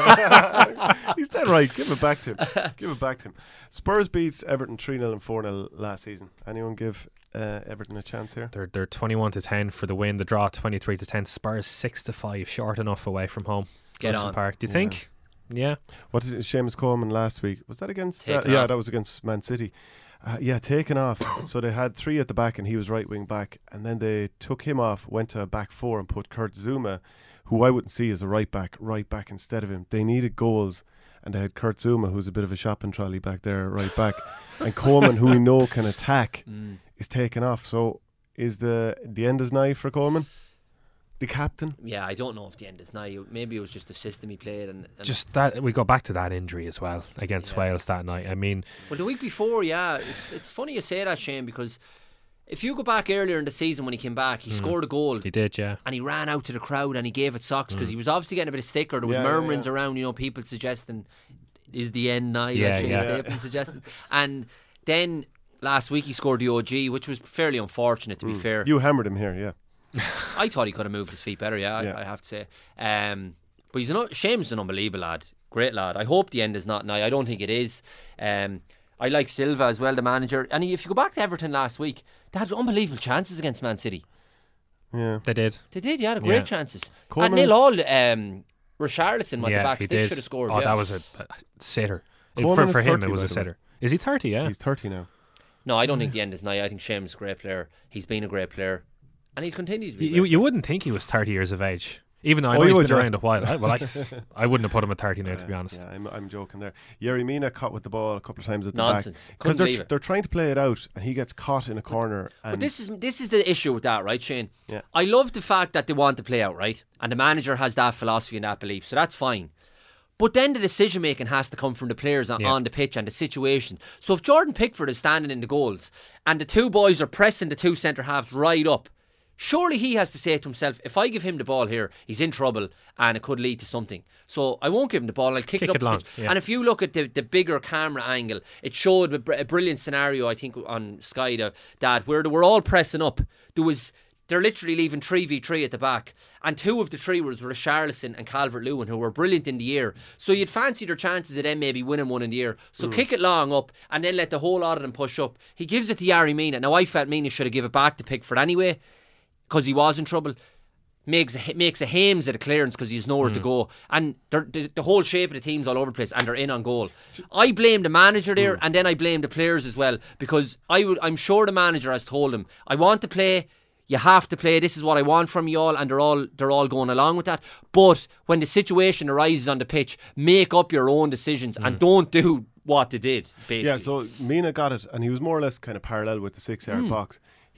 He's dead right. Give it back to him. Give it back to him. Spurs beat Everton three nil and four nil last season. Anyone give uh, Everton a chance here? They're they're twenty-one to ten for the win. The draw twenty-three to ten. Spurs six to five, short enough away from home. Get Goodison on. Park. Do you Yeah. think? Yeah. What did Seamus Coleman last week? Was that against? Uh, Taken yeah, off. that was against Man City. Uh, yeah, taken off. So they had three at the back, and he was right wing back. And then they took him off, went to a back four, and put Kurt Zuma, who I wouldn't see as a right back, right back instead of him. They needed goals, and they had Kurt Zuma, who's a bit of a shopping trolley back there, right back, and Coleman, who we know can attack, Mm. is taken off. So is the the end is nigh for Coleman, the captain? Yeah, I don't know if the end is now. Maybe it was just the system he played. And, and Just that we go back to that injury as well against Yeah. Wales that night. I mean, Well, the week before, yeah, it's it's funny you say that, Shane, because if you go back earlier in the season when he came back, he scored a goal. he did, yeah. And he ran out to the crowd and he gave it socks because he was obviously getting a bit of sticker. There was Yeah, yeah, murmurings yeah. around, you know, people suggesting, "Is the end now?" Yeah, like Shane yeah. Stapleton suggested. And then last week he scored the O G, which was fairly unfortunate, to be fair. You hammered him here, yeah. I thought he could have moved his feet better, yeah, Yeah. I, I have to say. Um, but he's an, Seamus an unbelievable lad. Great lad. I hope the end is not now. I don't think it is. Um, I like Silva as well, the manager. And if you go back to Everton last week, they had unbelievable chances against Man City. Yeah. They did. They did, yeah, had great Yeah. chances. Coleman's- And nil all, um, Richarlison went yeah, the back he stick did. should have scored. Oh, yeah. that was a, a sitter. It- Coleman for for is him, thirty, it was by a the way. sitter. Is he thirty? Yeah. He's thirty now. No, I don't think the end is now. I think Seamus is a great player. He's been a great player. And he'll continue to be. You, great. you wouldn't think he was thirty years of age. Even though I Oh, know you he's would, been yeah. around a while. I, well, I, I wouldn't have put him at thirty now, to be Yeah, honest. Yeah, I'm, I'm joking there. Yerry Mina caught with the ball a couple of times at the Nonsense. back. Couldn't they're, believe it. they're trying to play it out, and he gets caught in a corner. And But this is this is the issue with that, right, Shane? Yeah. I love the fact that they want to play out, right? And the manager has that philosophy and that belief, so that's fine. But then the decision making has to come from the players on, Yeah. on the pitch and the situation. So if Jordan Pickford is standing in the goals and the two boys are pressing the two centre halves right up, surely he has to say to himself, if I give him the ball here, he's in trouble and it could lead to something. So I won't give him the ball, I'll kick, Kick it up it the long, pitch. yeah. And if you look at the, the bigger camera angle, it showed a, br- a brilliant scenario, I think, on Sky that, that where they were all pressing up. There was They're literally leaving three v three at the back. And two of the three was Richarlison and Calvert-Lewin, who were brilliant in the air. So you'd fancy their chances of them maybe winning one in the air. So kick it long up and then let the whole lot of them push up. He gives it to Yerry Mina. Now I felt Mina should have given it back to Pickford anyway, because he was in trouble. Makes a, makes a Hames at a clearance because he has nowhere to go. And they're- the, the whole shape of the team's all over the place and they're in on goal. I blame the manager there and then I blame the players as well, because I would, I'm sure the manager has told him, I want to play, you have to play, this is what I want from you all, and they're all they're all going along with that. But when the situation arises on the pitch, make up your own decisions and don't do what they did, basically. yeah, so Mina got it, and he was more or less kind of parallel with the six-yard Hmm. box.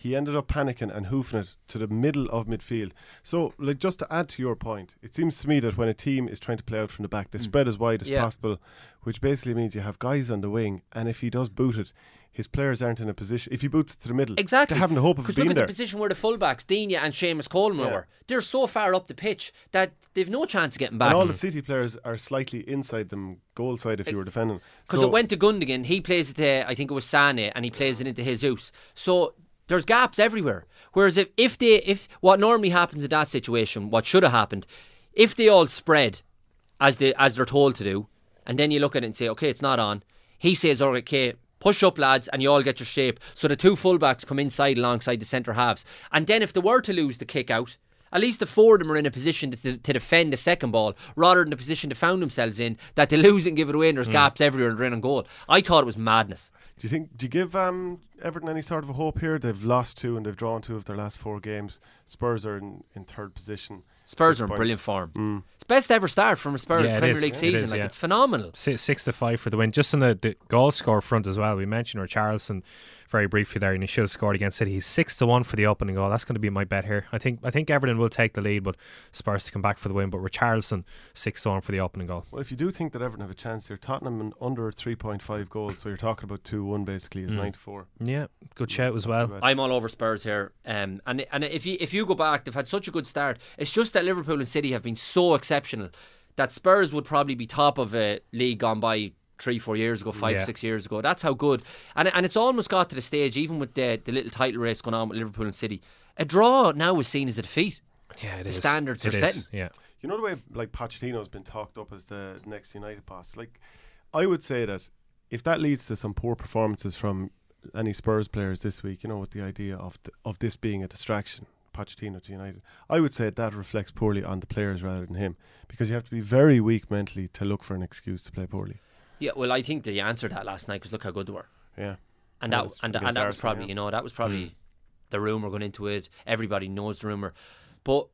he ended up panicking and hoofing it to the middle of midfield. So, like, just to add to your point, it seems to me that when a team is trying to play out from the back, they mm. spread as wide as yeah. possible, which basically means you have guys on the wing, and if he does boot it, his players aren't in a position. If he boots it to the middle, exactly, they haven't the hope of being there. Because look at the position where the fullbacks, Dina and Seamus Coleman yeah. were. They're so far up the pitch that they've no chance of getting back. And all the City players are slightly inside them goal side if it, you were defending. Because so, it went to Gundogan, he plays it to, I think it was Sané, and he plays it into Jesus. So there's gaps everywhere. Whereas if, if they, if what normally happens in that situation, what should have happened, if they all spread as they as they're told to do, and then you look at it and say, okay, it's not on. He says, okay, push up, lads, and you all get your shape. So the two fullbacks come inside alongside the centre halves. And then if they were to lose the kick out, at least the four of them are in a position to, to defend the second ball rather than the position they found themselves in, that they lose it and give it away and there's mm. gaps everywhere and they're in on goal. I thought it was madness. Do you think, do you give um, Everton any sort of a hope here? They've lost two and they've drawn two of their last four games. Spurs are in, in third position. Spurs are in brilliant form. Mm. It's best ever start from a Spurs yeah, Premier League yeah. season. It is, like yeah. It's phenomenal. Six, six to five for the win. Just on the, the goal score front as well. We mentioned Richarlison very briefly there, and he should have scored against City. He's six to one for the opening goal. That's going to be my bet here. I think I think Everton will take the lead, but Spurs to come back for the win. But Richarlison six to one for the opening goal. Well, if you do think that Everton have a chance here, Tottenham under three point five goals, so you're talking about two one basically is mm. nine to four. Yeah, good shout as well. I'm all over Spurs here, um, and and if you if you go back, they've had such a good start. It's just that Liverpool and City have been so exceptional that Spurs would probably be top of a league gone by three, four years ago, five, yeah. six years ago. That's how good. And and it's almost got to the stage, even with the, the little title race going on with Liverpool and City, a draw now is seen as a defeat. Yeah, it the is. standards it are is. setting. Yeah. You know the way like Pochettino's been talked up as the next United boss? Like, I would say that if that leads to some poor performances from any Spurs players this week, you know, with the idea of th- of this being a distraction, Pochettino to United, I would say that reflects poorly on the players rather than him, because you have to be very weak mentally to look for an excuse to play poorly. Yeah, well, I think they answered that last night because look how good they were. Yeah, and that, that and, and that was probably, yeah. you know, that was probably mm. the rumour going into it. Everybody knows the rumour, but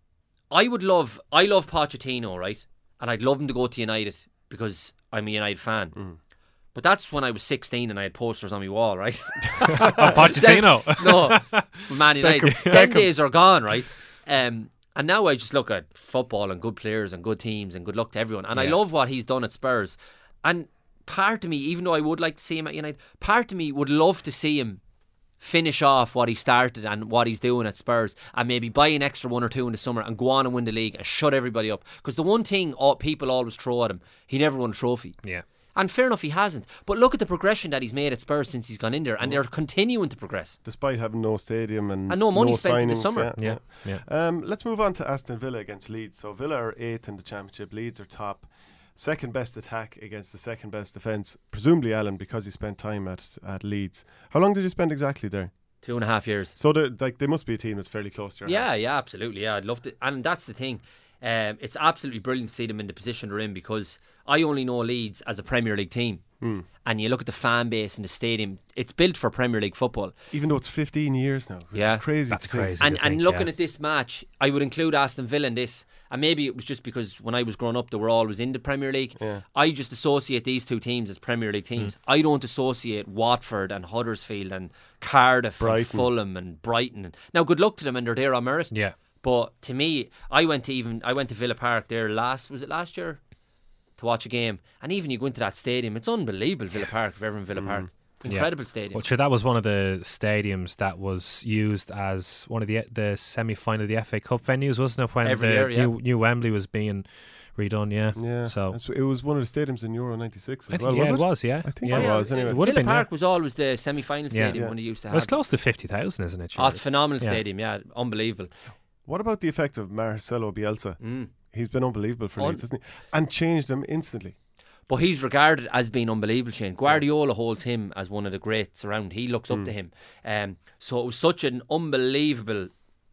I would love, I love Pochettino, right? And I'd love him to go to United because I'm a United fan. Mm. But that's when I was sixteen and I had posters on my wall, right? Oh, Pochettino. No, Man United. Them days are gone, right? Um, and now I just look at football and good players and good teams and good luck to everyone. And yeah. I love what he's done at Spurs. And part of me, even though I would like to see him at United, part of me would love to see him finish off what he started and what he's doing at Spurs and maybe buy an extra one or two in the summer and go on and win the league and shut everybody up. Because the one thing all, people always throw at him, he never won a trophy. Yeah. And fair enough, he hasn't. But look at the progression that he's made at Spurs since he's gone in there, and they're continuing to progress. Despite having no stadium and, and no money no spent signings, in the summer. Yeah, yeah. yeah. Um, let's move on to Aston Villa against Leeds. So Villa are eighth in the Championship. Leeds are top. Second best attack against the second best defence. Presumably, Alan, because you spent time at, at Leeds. How long did you spend exactly there? Two and a half years. So like they must be a team that's fairly close to your Yeah, heart. yeah, absolutely. Yeah, I'd love to. And that's the thing. Um, it's absolutely brilliant to see them in the position they're in, because I only know Leeds as a Premier League team. Mm. And you look at the fan base and the stadium, it's built for Premier League football. Even though it's fifteen years now. Which yeah. is crazy. That's crazy. And, think, and looking yeah. at this match, I would include Aston Villa in this. And maybe it was just because when I was growing up, they were always in the Premier League. Yeah. I just associate these two teams as Premier League teams. Mm. I don't associate Watford and Huddersfield and Cardiff Brighton. and Fulham and Brighton. Now, good luck to them, and they're there on merit. Yeah. But to me, I went to even I went to Villa Park there last, was it last year? To watch a game, and even you go into that stadium, it's unbelievable. Villa Park, if ever in Villa mm. Park, incredible yeah. stadium. Well, sure, that was one of the stadiums that was used as one of the the semi-final of the F A Cup venues, wasn't it? When Every the year, yeah. new, new Wembley was being redone, yeah. Yeah. So it was one of the stadiums in Euro ninety-six as I think, well. Yeah, was it? it was. Yeah, I think yeah. it was. Anyway, Villa been, Park yeah. was always the semi-final stadium yeah. when they used to have. Well, it's close to fifty thousand, isn't it? Oh, it's a phenomenal yeah. stadium. Yeah, unbelievable. What about the effect of Marcelo Bielsa? Mm. He's been unbelievable for Un- Leeds, hasn't he? And changed them instantly. But he's regarded as being unbelievable, Shane. Guardiola holds him as one of the greats around. He looks up mm. to him. Um, so it was such an unbelievable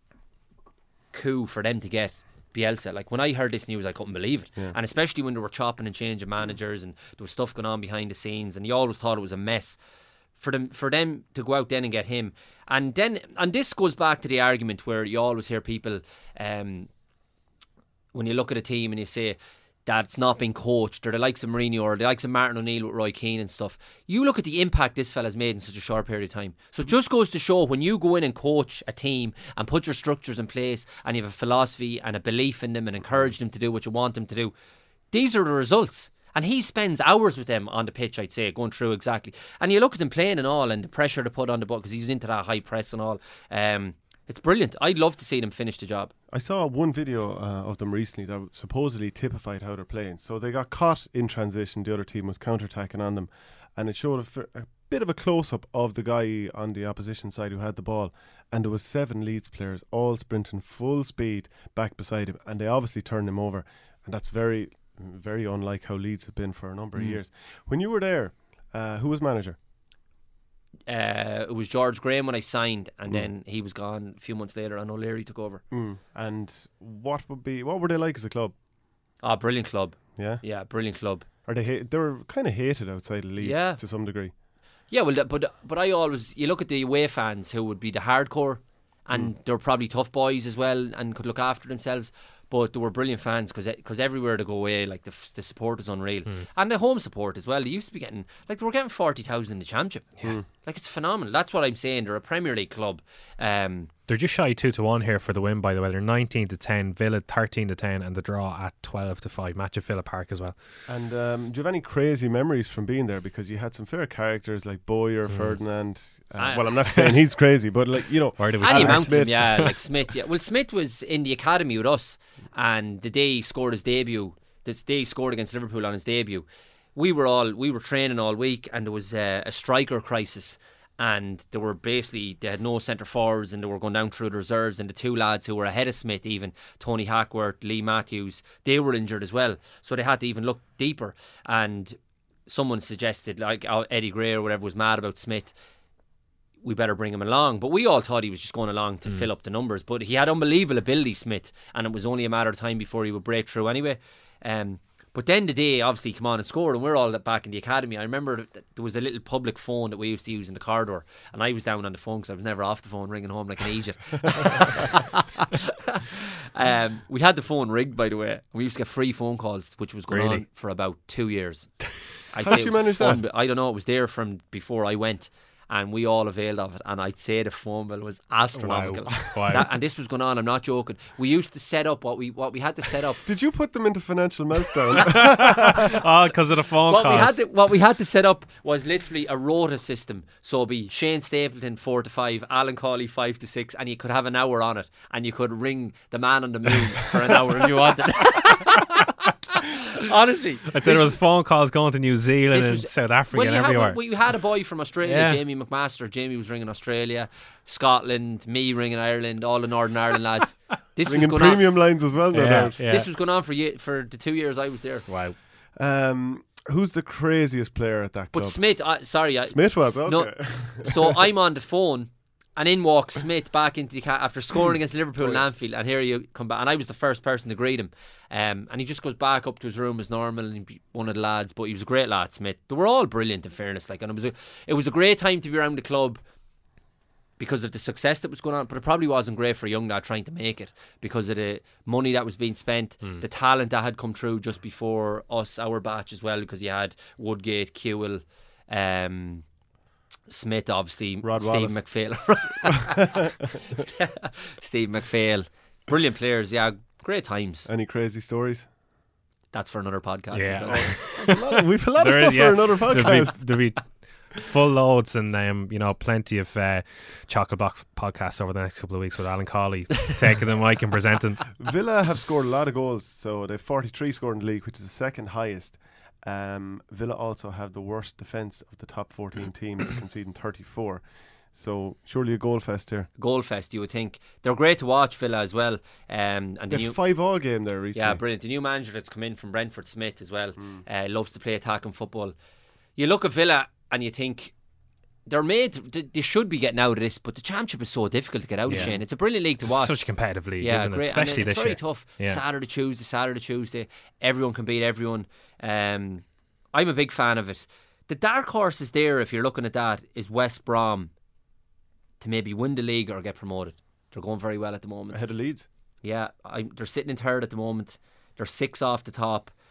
coup for them to get Bielsa. Like, when I heard this news, I couldn't believe it. Yeah. And especially when they were chopping and changing managers and there was stuff going on behind the scenes, and you always thought it was a mess. For them, for them to go out then and get him. And then, and this goes back to the argument where you always hear people, um, when you look at a team and you say, that's not been coached, or the likes of Mourinho, or the likes of Martin O'Neill with Roy Keane and stuff. You look at the impact this fella's made in such a short period of time. So it just goes to show, when you go in and coach a team and put your structures in place, and you have a philosophy and a belief in them and encourage them to do what you want them to do, these are the results. And he spends hours with them on the pitch, I'd say, going through exactly. And you look at them playing and all, and the pressure to put on the ball, because he's into that high press and all. Um, it's brilliant. I'd love to see them finish the job. I saw one video uh, of them recently that supposedly typified how they're playing. So they got caught in transition. The other team was counter-attacking on them, and it showed a, f- a bit of a close-up of the guy on the opposition side who had the ball, and there was seven Leeds players all sprinting full speed back beside him, and they obviously turned him over, and that's very, very unlike how Leeds have been for a number mm. of years. When you were there, uh, who was manager? Uh, it was George Graham when I signed, and mm. then he was gone a few months later, and O'Leary took over. Mm. And what would be what were they like as a club? Oh, brilliant club. Yeah, yeah, brilliant club. Are they? Ha- they were kind of hated outside of Leeds, yeah. to some degree. Yeah, well, but but I always, you look at the away fans who would be the hardcore, and mm. they were probably tough boys as well and could look after themselves. But they were brilliant fans, because because everywhere they go away, like the the support is unreal, mm. and the home support as well. They used to be getting, like, they were getting forty thousand in the Championship. Yeah, mm. like, it's phenomenal. That's what I'm saying. They're a Premier League club. Um, They're just shy two to one here for the win, by the way. They're nineteen to ten, Villa thirteen to ten, and the draw at twelve to five. Match at Villa Park as well. And um, do you have any crazy memories from being there? Because you had some fair characters like Boyer, mm. Ferdinand. Uh, uh, well, I'm not saying he's crazy, but, like, you know, where did we Andy start? Mountain, yeah, like Smith. Yeah, well, Smith was in the academy with us, and the day he scored his debut, the day he scored against Liverpool on his debut, we were all we were training all week, and there was uh, a striker crisis. And they were basically, they had no centre forwards, and they were going down through the reserves, and the two lads who were ahead of Smith, even Tony Hackworth, Lee Matthews, they were injured as well, so they had to even look deeper. And someone suggested, like Eddie Gray or whatever was mad about Smith, we better bring him along. But we all thought he was just going along to mm. fill up the numbers, but he had unbelievable ability, Smith, and it was only a matter of time before he would break through anyway. um But then the day, obviously, he came on and scored, and we're all back in the academy. I remember that there was a little public phone that we used to use in the corridor, and I was down on the phone because I was never off the phone, ringing home like an idiot. um, we had the phone rigged, by the way. We used to get free phone calls, which was going really? on for about two years. I'd How did you manage that? Un- I don't know. It was there from before I went, and we all availed of it, and I'd say the phone bill was astronomical. Wow. Wow. That, and this was going on, I'm not joking. We used to set up what we what we had to set up. Did you put them into financial meltdown? Oh, because of the phone what calls. we had to, what we had to set up was literally a rota system. So it'd be Shane Stapleton four to five, Alan Cawley five to six, and you could have an hour on it, and you could ring the man on the moon for an hour if you wanted. Honestly, I'd say there was phone calls going to New Zealand and South Africa well, and had, everywhere. We had a boy from Australia, yeah. Jamie McMaster. Jamie was ringing Australia, Scotland, me ringing Ireland, all the Northern Ireland lads. This ringing was going premium on, lines as well, no yeah, doubt. yeah. This was going on for ye- for the two years I was there. Wow. Um, who's the craziest player at that But club? Smith, uh, sorry, I, Smith was okay. No, so I'm on the phone, and in walks Smith back into the cat after scoring against Liverpool in Anfield, and here you come back, and I was the first person to greet him, um, and he just goes back up to his room as normal, and he'd be one of the lads, but he was a great lad, Smith. They were all brilliant, in fairness, like, and it was a it was a great time to be around the club because of the success that was going on, but it probably wasn't great for a young lad trying to make it because of the money that was being spent, mm. the talent that had come through just before us, our batch as well, because you had Woodgate, Kewell, um Smith, obviously, Rod Steve Wallace. McPhail. Steve McPhail. Brilliant players, yeah. Great times. Any crazy stories? That's for another podcast Yeah. as well. There's a lot of, we've a lot of There stuff is, yeah. for another There'll podcast. be, there'll be full loads and um, you know, plenty of uh, chocolate block podcasts over the next couple of weeks with Alan Cawley taking the mic and presenting. Villa have scored a lot of goals, so they've forty-three scored in the league, which is the second highest. Um, Villa also have the worst defence of the top fourteen teams, conceding thirty-four. So surely a goal fest here. Goal fest, you would think. They're great to watch, Villa, as well. Um, and the They new have five all game there recently. Yeah, brilliant. The new manager that's come in from Brentford, Smith, as well, Mm. uh, loves to play attacking football. You look at Villa and you think they're made. They should be getting out of this, but the Championship is so difficult to get out Yeah. of. Shane, it's a brilliant league to watch. Such a competitive league, Yeah, isn't it? great. Especially and it's this very year. tough. Yeah. Saturday, Tuesday, Saturday, Tuesday. Everyone can beat everyone. Um, I'm a big fan of it. The dark horses there, if you're looking at that, is West Brom to maybe win the league or get promoted. They're going very well at the moment. Ahead of Leeds. Yeah, I'm, they're sitting in third at the moment. They're six off the top.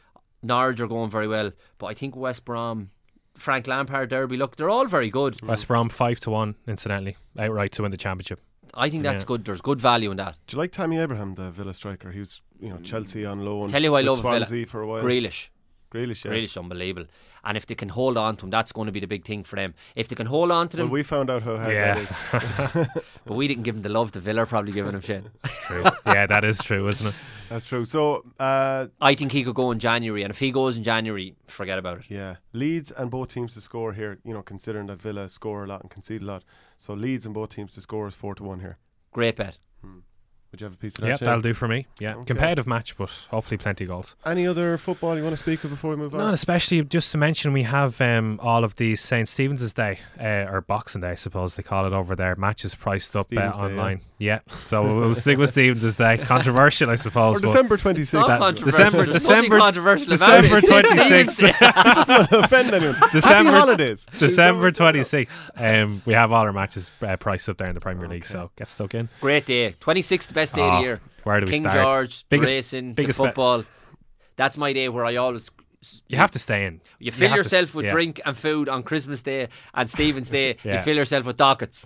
Norwich are going very well, but I think West Brom, Frank Lampard derby, look, they're all very good. West Brom five to one, incidentally, outright to win the championship. I think that's Yeah. good. There's good value in that. Do you like Tammy Abraham, the Villa striker? He was, you know, Chelsea on loan. Tell you who I with love Villa. Swansea for a while. Grealish. Grealish, yeah. Grealish, unbelievable. And if they can hold on to him, that's going to be the big thing for them. If they can hold on to them, Well, we found out how hard Yeah. that is. but we didn't give them the love the Villa are probably giving him shit. True. Yeah, that is true, isn't it? That's true. So, uh, I think he could go in January, and if he goes in January, forget about it. yeah, Leeds and both teams to score here. You know, considering that Villa score a lot and concede a lot, so Leeds and both teams to score is four to one here. Great bet. Would you have a piece of that? Yeah, Shane? that'll do for me. Yeah, Okay. competitive match, but hopefully plenty of goals. Any other football you want to speak of before we move on? Not especially, just to mention, we have um, all of these Saint Stephen's Day, uh, or Boxing Day, I suppose they call it over there. Matches priced up uh, Stephen's Day, online. Yeah. so we'll stick with Stephen's Day. Controversial, I suppose. Or but December twenty-sixth. Not that- controversial. December- There's December- nothing controversial December about it. twenty-sixth. Stevens Day. I just want to offend anyone. December- Happy holidays. December twenty-sixth. Um, we have all our matches uh, priced up there in the Premier League, Okay. so get stuck in. Great day. twenty-sixth, the best day of Oh, the year. Where do we King start? George, Biggest- the racing, biggest the bet- football. That's my day where I always... You have to stay in. You fill have to- yourself with yeah. drink and food on Christmas Day and Stephen's Day. Yeah. You fill yourself with dockets.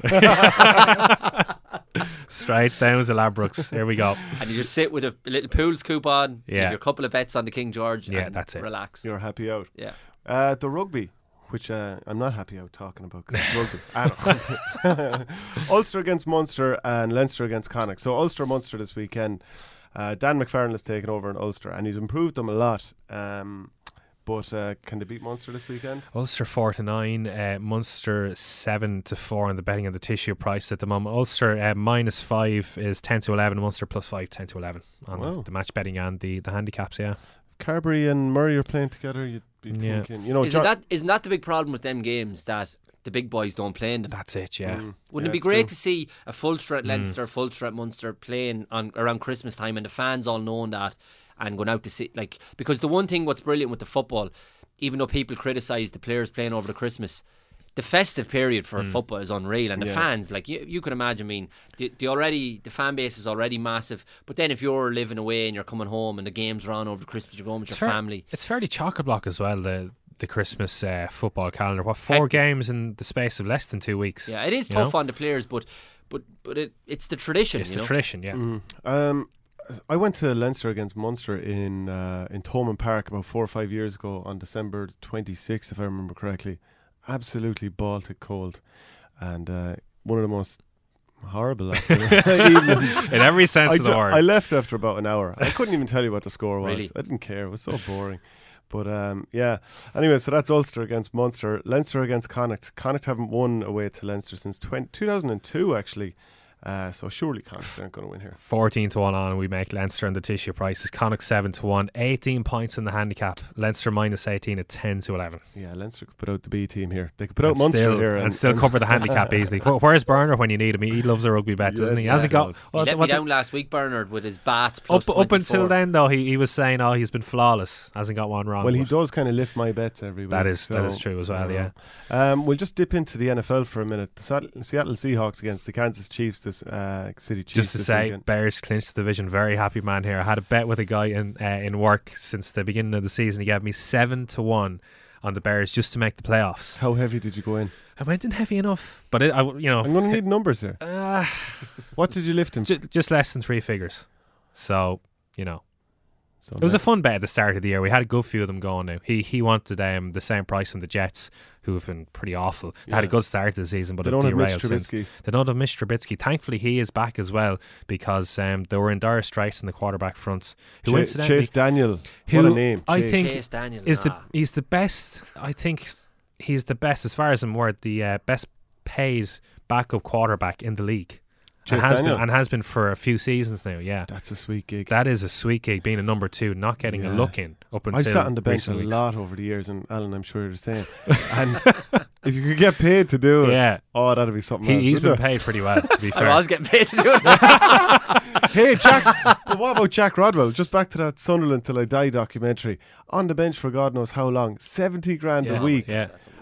Straight down to Ladbrokes. Here we go. And you just sit with a, a little pools coupon, you Yeah. have your couple of bets on the King George, Yeah, and that's it. relax. You're happy out. Yeah. Uh, the rugby, which uh, I'm not happy out talking about because it's rugby. I don't. Ulster against Munster and Leinster against Connacht. So Ulster Munster this weekend. Uh, Dan McFarlane has taken over in Ulster and he's improved them a lot. Um, but uh, can they beat Munster this weekend? Ulster four to nine, uh, Munster seven to four on the betting on the tissue price at the moment. Ulster uh, minus five is ten to eleven. Munster plus five, ten to eleven on Wow. the, the match betting and the, the handicaps. Yeah, Carberry and Murray are playing together. You'd be Yeah. thinking, you know, Is John- it that, isn't that the big problem with them games, that the big boys don't play in them? that's it. Yeah, Mm, Wouldn't yeah, it be it's great true. to see a full strength Leinster, full strength Munster playing on around Christmas time, and the fans all knowing that and going out to see, like, because the one thing what's brilliant with the football, even though people criticise the players playing over the Christmas, the festive period for football is unreal, and the Yeah. fans, like you, you can imagine. I mean, the, the already the fan base is already massive, but then if you're living away and you're coming home and the games are on over the Christmas, you're going with It's your fair- family. It's fairly chock a block as well. The the Christmas uh, football calendar. What four Heck. games in the space of less than two weeks? Yeah, it is you tough know? on the players, but but but it, it's the tradition. It's you the know? tradition. Yeah, Mm. Um, I went to Leinster against Munster in uh, in Thomond Park about four or five years ago on December twenty-sixth, if I remember correctly. Absolutely Baltic cold, and uh, one of the most horrible evenings. in every sense I, of the ju- word. I left after about an hour. I couldn't even tell you what the score was. Really? I didn't care. It was so boring. But um, yeah. Anyway, so that's Ulster against Munster. Leinster against Connacht. Connacht haven't won away to Leinster since twenty, two thousand two, actually. Uh, so surely Connacht aren't going to win here. fourteen to one on, we make Leinster and the tissue prices. Connacht seven to one, eighteen points in the handicap. Leinster minus eighteen at ten to eleven. Yeah, Leinster could put out the B team here. They could put out And Munster still, here and, still cover the handicap easily. Where- Where's Burner when you need him? He he loves a rugby bet, doesn't he? Yes, Has he he got does. He what- let what me the- down last week, Bernard, with his bat. up Plus up until twenty-four. then though? He, he was saying, oh, he's been flawless, hasn't got one wrong. Well, he but does kind of lift my bets every week. That is so, that is true as well. you Yeah. know. Um, we'll just dip into the N F L for a minute. The Seattle, Seattle Seahawks against the Kansas Chiefs, this uh, City Chiefs. Just to this say, weekend. Bears clinched the division. Very happy man here. I had a bet with a guy in uh, in work since the beginning of the season. He gave me seven to one on the Bears just to make the playoffs. How heavy did you go in? I went in heavy enough, but it, I, you know, I'm going to need numbers here. uh, What did you lift him? j- just less than three figures. So you know, So it was a that- fun bet at the start of the year. We had a good few of them going now. He he wanted um, the same price on the Jets, who have been pretty awful. They had a Yeah. good start to the season, but They have don't have Mitch derailed since. Trubisky. They don't have Mitch Trubisky. Thankfully, he is back as well because um, they were in dire straits in the quarterback fronts. Who Ch- incidentally, Chase Daniel. who what a name. I Chase. think Chase Daniel is the nah. he's the best. I think he's the best as far as I'm aware. The uh, best paid backup quarterback in the league, Chase and has Daniel. been and has been for a few seasons now. Yeah, That's a sweet gig. that is a sweet gig. Being a number two, not getting a Yeah. look in up until I've sat on the bench a recent weeks. lot over the years, and Alan, I'm sure you're the same. And if you could get paid to do it, Yeah, oh, that'd be something he, else. he's been wouldn't paid pretty well. To be fair, I was getting paid to do it. it? Hey, Jack. But what about Jack Rodwell? Just back to that Sunderland Till I Die documentary. On the bench for God knows how long. seventy grand Yeah. a week. Yeah.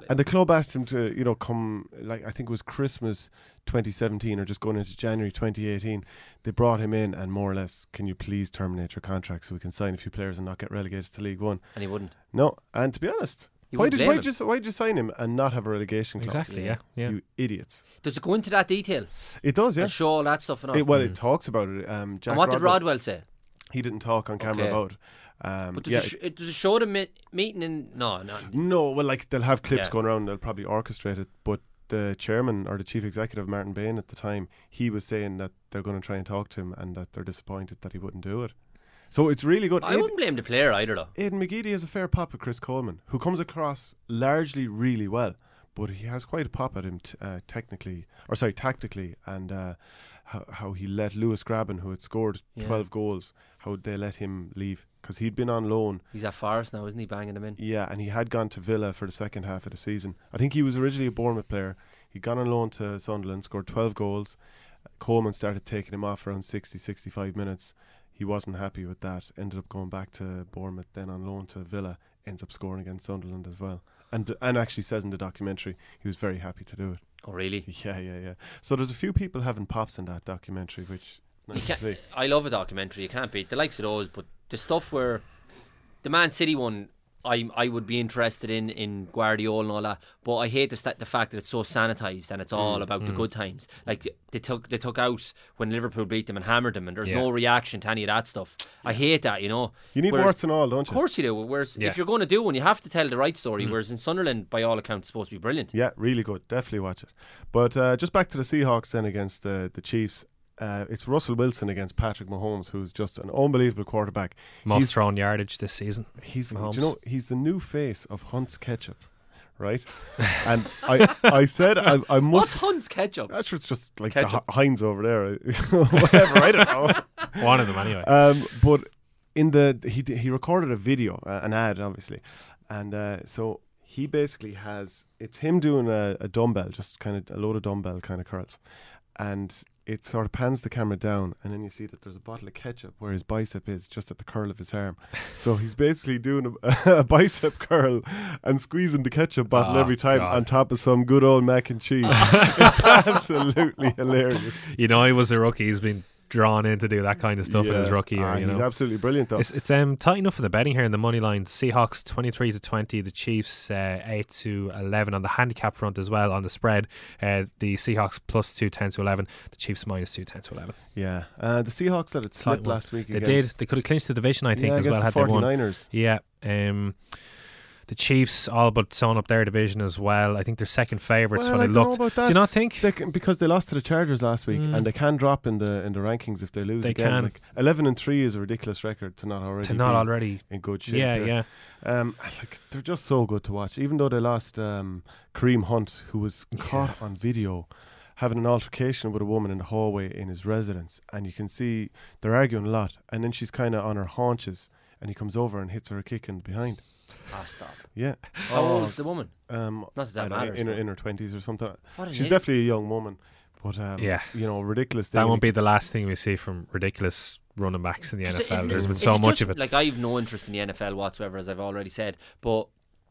Exactly. And the club asked him to, you know, come, like, I think it was Christmas twenty seventeen or just going into January twenty eighteen. They brought him in and more or less, can you please terminate your contract so we can sign a few players and not get relegated to League One? And he wouldn't. No, and to be honest, You why wouldn't did blame why him. just why did you sign him and not have a relegation clause? Exactly, yeah. yeah. You idiots. Does it go into that detail? It does, yeah. And show all that stuff and all? It, well, Mm. it talks about it. Um, Jack and what did Rodwell, Rodwell say? he didn't talk on camera Okay. about it. Um, But does, yeah, it sh- it, does it show the mi- meeting in... No, no. no, well, like they'll have clips Yeah. going around. They'll probably orchestrate it. But the chairman or the chief executive, Martin Bain, at the time, he was saying that they're going to try and talk to him and that they're disappointed that he wouldn't do it. So it's really good. I Aid- wouldn't blame the player either, though. Aidan McGeady has a fair pop at Chris Coleman, who comes across largely really well, but he has quite a pop at him t- uh, technically, or sorry, tactically, and uh, how, how he let Lewis Graben, who had scored Yeah. twelve goals, how they let him leave because he'd been on loan. He's at Forest now, isn't he? Banging them in. Yeah, and he had gone to Villa for the second half of the season. I think he was originally a Bournemouth player. He'd gone on loan to Sunderland, scored twelve goals. Coleman started taking him off around sixty, sixty-five minutes. He wasn't happy with that. Ended up going back to Bournemouth, then on loan to Villa. Ends up scoring against Sunderland as well. And and actually says in the documentary he was very happy to do it. Oh, really? Yeah, yeah, yeah. So there's a few people having pops in that documentary, which You nice to can't, see. I love a documentary. You can't beat the likes of those. But the stuff where the Man City one, I I would be interested in in Guardiola and all that. But I hate the st- the fact that it's so sanitized and it's all about the good times. Like they took they took out when Liverpool beat them and hammered them, and there's Yeah. no reaction to any of that stuff. I hate that. You know. You need Whereas- warts and all, don't Of you? course you do. Whereas Yeah. if you're going to do one, you have to tell the right story. Whereas in Sunderland, by all accounts, it's supposed to be brilliant. Yeah, really good. Definitely watch it. But uh, just back to the Seahawks then against the, the Chiefs. Uh, it's Russell Wilson against Patrick Mahomes, who's just an unbelievable quarterback. Most He's- thrown yardage this season. He's, do Mahomes. you know, he's the new face of Hunt's Ketchup, right? And I, I said I, I What's must. Hunt's ketchup? That's just, just like Ketchup. the H- Heinz over there, whatever. I don't know. One of them anyway. Um, but in the he d- he recorded a video, uh, an ad, obviously, and uh, so he basically has it's him doing a, a dumbbell, just kind of a load of dumbbell kind of curls, and it sort of pans the camera down, and then you see that there's a bottle of ketchup where his bicep is, just at the curl of his arm. So he's basically doing a, a bicep curl and squeezing the ketchup bottle Oh, every time God. on top of some good old mac and cheese. It's absolutely hilarious. You know, he was a rookie. He's been drawn in to do that kind of stuff in his Yeah. rookie year. Ah, you he's know, absolutely brilliant, though. it's it's um tight enough for the betting here in the money line. The Seahawks twenty-three to twenty. The Chiefs uh, eight to eleven on the handicap front as well on the spread. Uh, the Seahawks plus two ten to eleven. The Chiefs minus two ten to eleven. Yeah, uh, the Seahawks let it slip Tight one. last week. They against, did. They could have clinched the division, I think, yeah, as well. against Had the they won. forty-niners. Yeah. Um, the Chiefs all but sewn up their division as well. I think they're second favourites Well, when I I don't know looked. about that. Do you not think? They can, because they lost to the Chargers last week, Mm. and they can drop in the in the rankings if they lose They again. can. Like eleven and three is a ridiculous record to not already to not be already. in good shape. Yeah, there. yeah. Um, like they're just so good to watch. Even though they lost um, Kareem Hunt, who was caught on video having an altercation with a woman in the hallway in his residence, and you can see they're arguing a lot, and then she's kind of on her haunches, and he comes over and hits her a kick in behind. Ah, stop. Yeah. How old is the woman? Um, Not that that I don't know, matters. in her but- in her twenties or something. What an She's idiot. definitely a young woman, but um, Yeah. you know, ridiculous. That thing. won't be the last thing we see from ridiculous running backs in the Just- N F L. isn't There's it- been is so it much just- of it. Like, I have no interest in the N F L whatsoever, as I've already said. But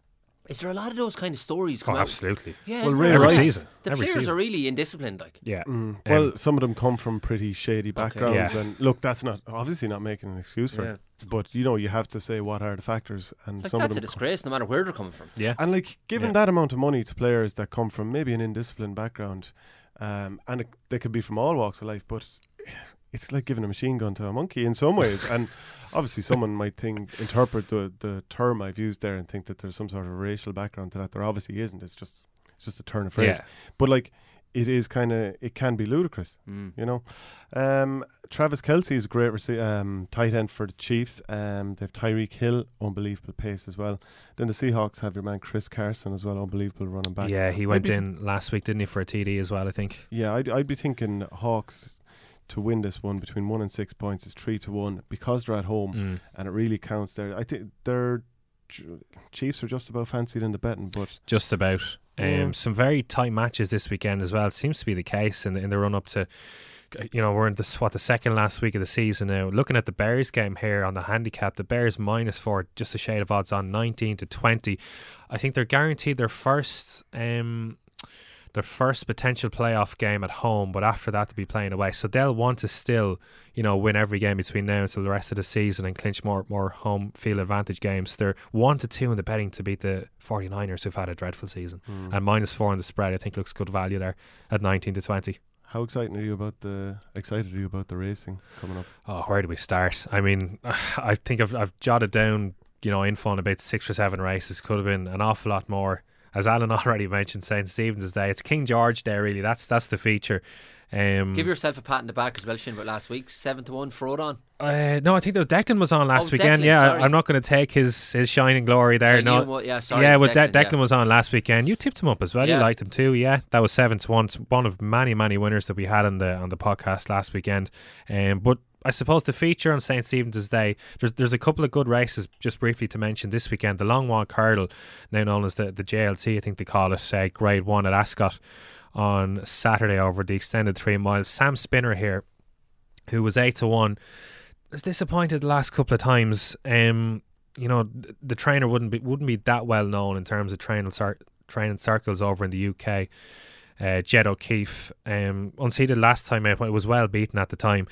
is there a lot of those kind of stories Oh, come out? absolutely. Yeah, Well, isn't Ray there? Every Rice- season. The Every players season. are really indisciplined. Like, Yeah. Mm. Well, Um, some of them come from pretty shady backgrounds, Yeah. and look, that's not obviously not making an excuse for Yeah. it. But you know, you have to say what are the factors, and like some that's of a them. disgrace, no matter where they're coming from. Yeah. And like giving Yeah. that amount of money to players that come from maybe an indisciplined background, um, and it, they could be from all walks of life, but it's like giving a machine gun to a monkey in some ways. And obviously, someone might think interpret the the term I've used there and think that there's some sort of racial background to that. There obviously isn't. It's just it's just a turn of phrase. Yeah. But like, it is kind of it can be ludicrous. Mm. You know, um, Travis Kelce is a great rece- um, tight end for the Chiefs. Um, they've Tyreek Hill, unbelievable pace as well. Then the Seahawks have your man Chris Carson as well, unbelievable running back. Yeah, he went I'd be in last week, didn't he, for a T D as well, I think. Yeah, I'd, I'd be thinking Hawks to win this one between one and six points is three to one because they're at home Mm. and it really counts there. I think their Chiefs are just about fancied in the betting, but Just about. Um, Yeah. Some very tight matches this weekend as well. It seems to be the case in the, in the run up to you know, we're in this, what, the second last week of the season now. Looking at the Bears game here on the handicap, the Bears minus four, just a shade of odds on, nineteen to twenty. I think they're guaranteed their first um, their first potential playoff game at home, but after that they'll be playing away. So they'll want to still, you know, win every game between now until the rest of the season and clinch more more home field advantage games. They're one to two in the betting to beat the 49ers, who've had a dreadful season. Mm. And minus four on the spread, I think, looks good value there at nineteen to twenty. How excited are you about the excited are you about the racing coming up? Oh, where do we start? I mean, I think I've I've jotted down, you know, info on about six or seven races. Could have been an awful lot more. As Alan already mentioned, Saint Stephen's Day. It's King George Day, really. That's that's the feature. Um, Give yourself a pat in the back as well, Shin, about last week. Seven to one, fraud on. Uh, no, I think though Declan was on last oh, weekend. Declan, yeah, sorry. I'm not going to take his, his shining glory there. So no, what, yeah, sorry. yeah, well, Declan, Declan, Declan yeah. was on last weekend. You tipped him up as well. Yeah. You liked him too. Yeah, that was seven to one. It's one of many, many winners that we had on the on the podcast last weekend. Um, but I suppose the feature on Saint Stephen's Day, there's there's a couple of good races, just briefly to mention this weekend. The Long Walk Hurdle, now known as the, the J L T, I think they call it, uh, Grade one at Ascot on Saturday over the extended three miles. Sam Spinner here, who was eight to one, was disappointed the last couple of times. Um, you know, the, the trainer wouldn't be wouldn't be that well known in terms of training cir- training circles over in the U K. Uh, Jed O'Keefe, um, unseated last time out, it was well beaten at the time.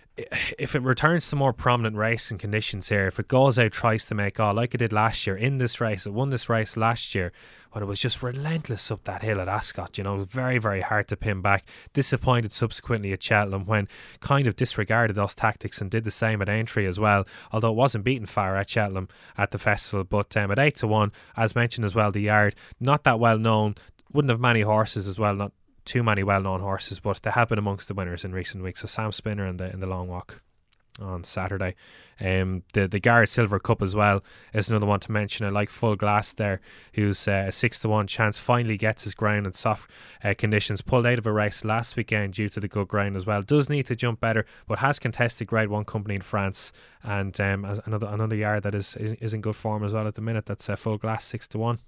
If it returns to more prominent racing conditions here, if it goes out, tries to make all like it did last year in this race, it won this race last year when it was just relentless up that hill at Ascot. You know, it was very, very hard to pin back. Disappointed subsequently at Cheltenham when kind of disregarded those tactics and did the same at Aintree as well, although it wasn't beaten far at Cheltenham at the festival. But um, at eight to one, as mentioned as well, the yard, not that well known, wouldn't have many horses as well, not too many well-known horses, but they have been amongst the winners in recent weeks. So Sam Spinner in the in the Long Walk on Saturday. Um, the the Garrett Silver Cup as well is another one to mention. I like Full Glass there, who's uh, a six to one chance, finally gets his ground in soft uh, conditions. Pulled out of a race last weekend due to the good ground as well. Does need to jump better, but has contested Grade One company in France, and um, as another another yard that is, is is in good form as well at the minute. That's uh, Full Glass six to one.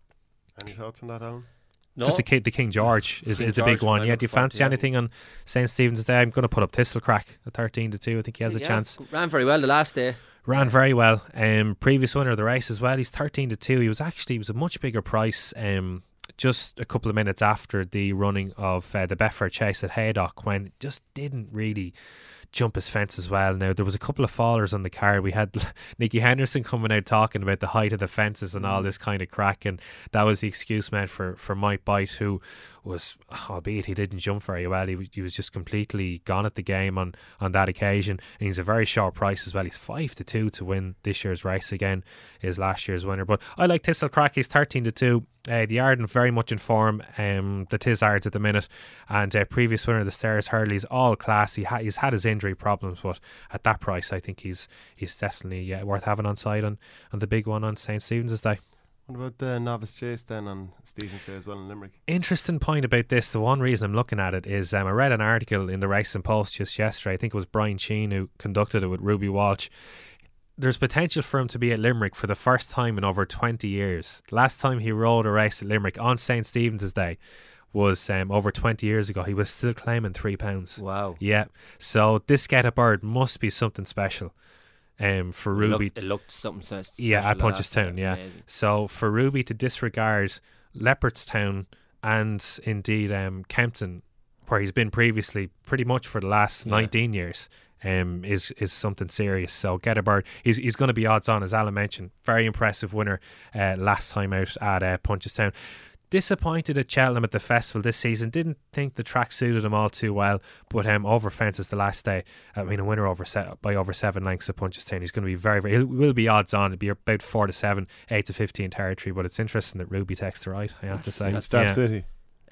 Any thoughts on that, Alan? No. Just the King, the King George is, King is the George, big one. I Yeah, look do you forward fancy to that. anything on Saint Stephen's Day? I'm going to put up Thistlecrack at thirteen to two. I think he has a Yeah, chance. Ran very well the last day. Ran very well. Um, previous winner of the race as well. He's thirteen to two. He was actually he was a much bigger price. Um, just a couple of minutes after the running of uh, the Betfair Chase at Haydock, when it just didn't really jump his fence as well. Now there was a couple of fallers on the card. We had Nicky Henderson coming out talking about the height of the fences and all this kind of crack, and that was the excuse meant for for Mike Bite, who was, albeit he didn't jump very well, he, he was just completely gone at the game on, on that occasion, and he's a very short price as well. He's five to two to win this year's race again, is last year's winner. But I like Thistlecrack. He's thirteen to two. Uh, the Arden very much in form. Um, the Tizards at the minute, and uh, previous winner of the Stairs Hurley's all class. He ha- he's had his injury problems, but at that price, I think he's he's definitely uh, worth having on side on, on the big one on Saint Stephen's Day. What about the Novice Chase then on Stephen's Day as well in Limerick? Interesting point about this. The one reason I'm looking at it is um, I read an article in the Racing Post just yesterday. I think it was Brian Sheen who conducted it with Ruby Walsh. There's potential for him to be at Limerick for the first time in over twenty years. The last time he rode a race at Limerick on Saint Stephen's Day was um, over twenty years ago. He was still claiming three pounds. Wow. Yeah. So this Get a Bird must be something special. Um, for It Ruby, looked, it looked something so special. yeah, at last Punchestown, day. yeah. Amazing. So for Ruby to disregard Leopardstown and indeed um, Kempton, where he's been previously pretty much for the last Yeah. nineteen years, um, is is something serious. So Get a Bird, he's, he's going to be odds on, as Alan mentioned. Very impressive winner uh, last time out at uh, Punchestown. Disappointed at Cheltenham at the festival this season. Didn't think the track suited him all too well, but um, over fences the last day. I mean, a winner over se- by over seven lengths at Punchestown. He's going to be very, very. He will be odds on. It'll be about four to seven, eight to fifteen territory. But it's interesting that Ruby takes the right. I have to That's- say, In that's- Stab Yeah. City.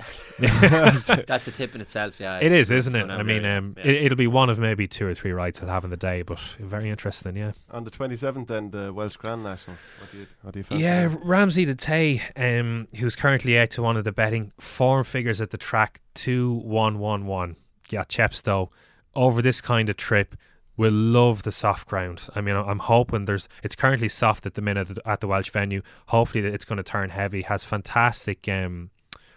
That's a tip in itself, yeah. It is, It's isn't it? going I out mean, there, um, yeah. it, it'll be one of maybe two or three rides he'll have in the day, but very interesting, yeah. On the twenty-seventh then, the Welsh Grand National. What do you, what do you fancy? Yeah, there? Ramsey the Tay, um, who's currently out to one of the betting form figures at the track two one one one. Yeah, Chepstow over this kind of trip will love the soft ground. I mean, I'm hoping there's. It's currently soft at the minute at the Welsh venue. Hopefully, that it's going to turn heavy. Has fantastic. Um,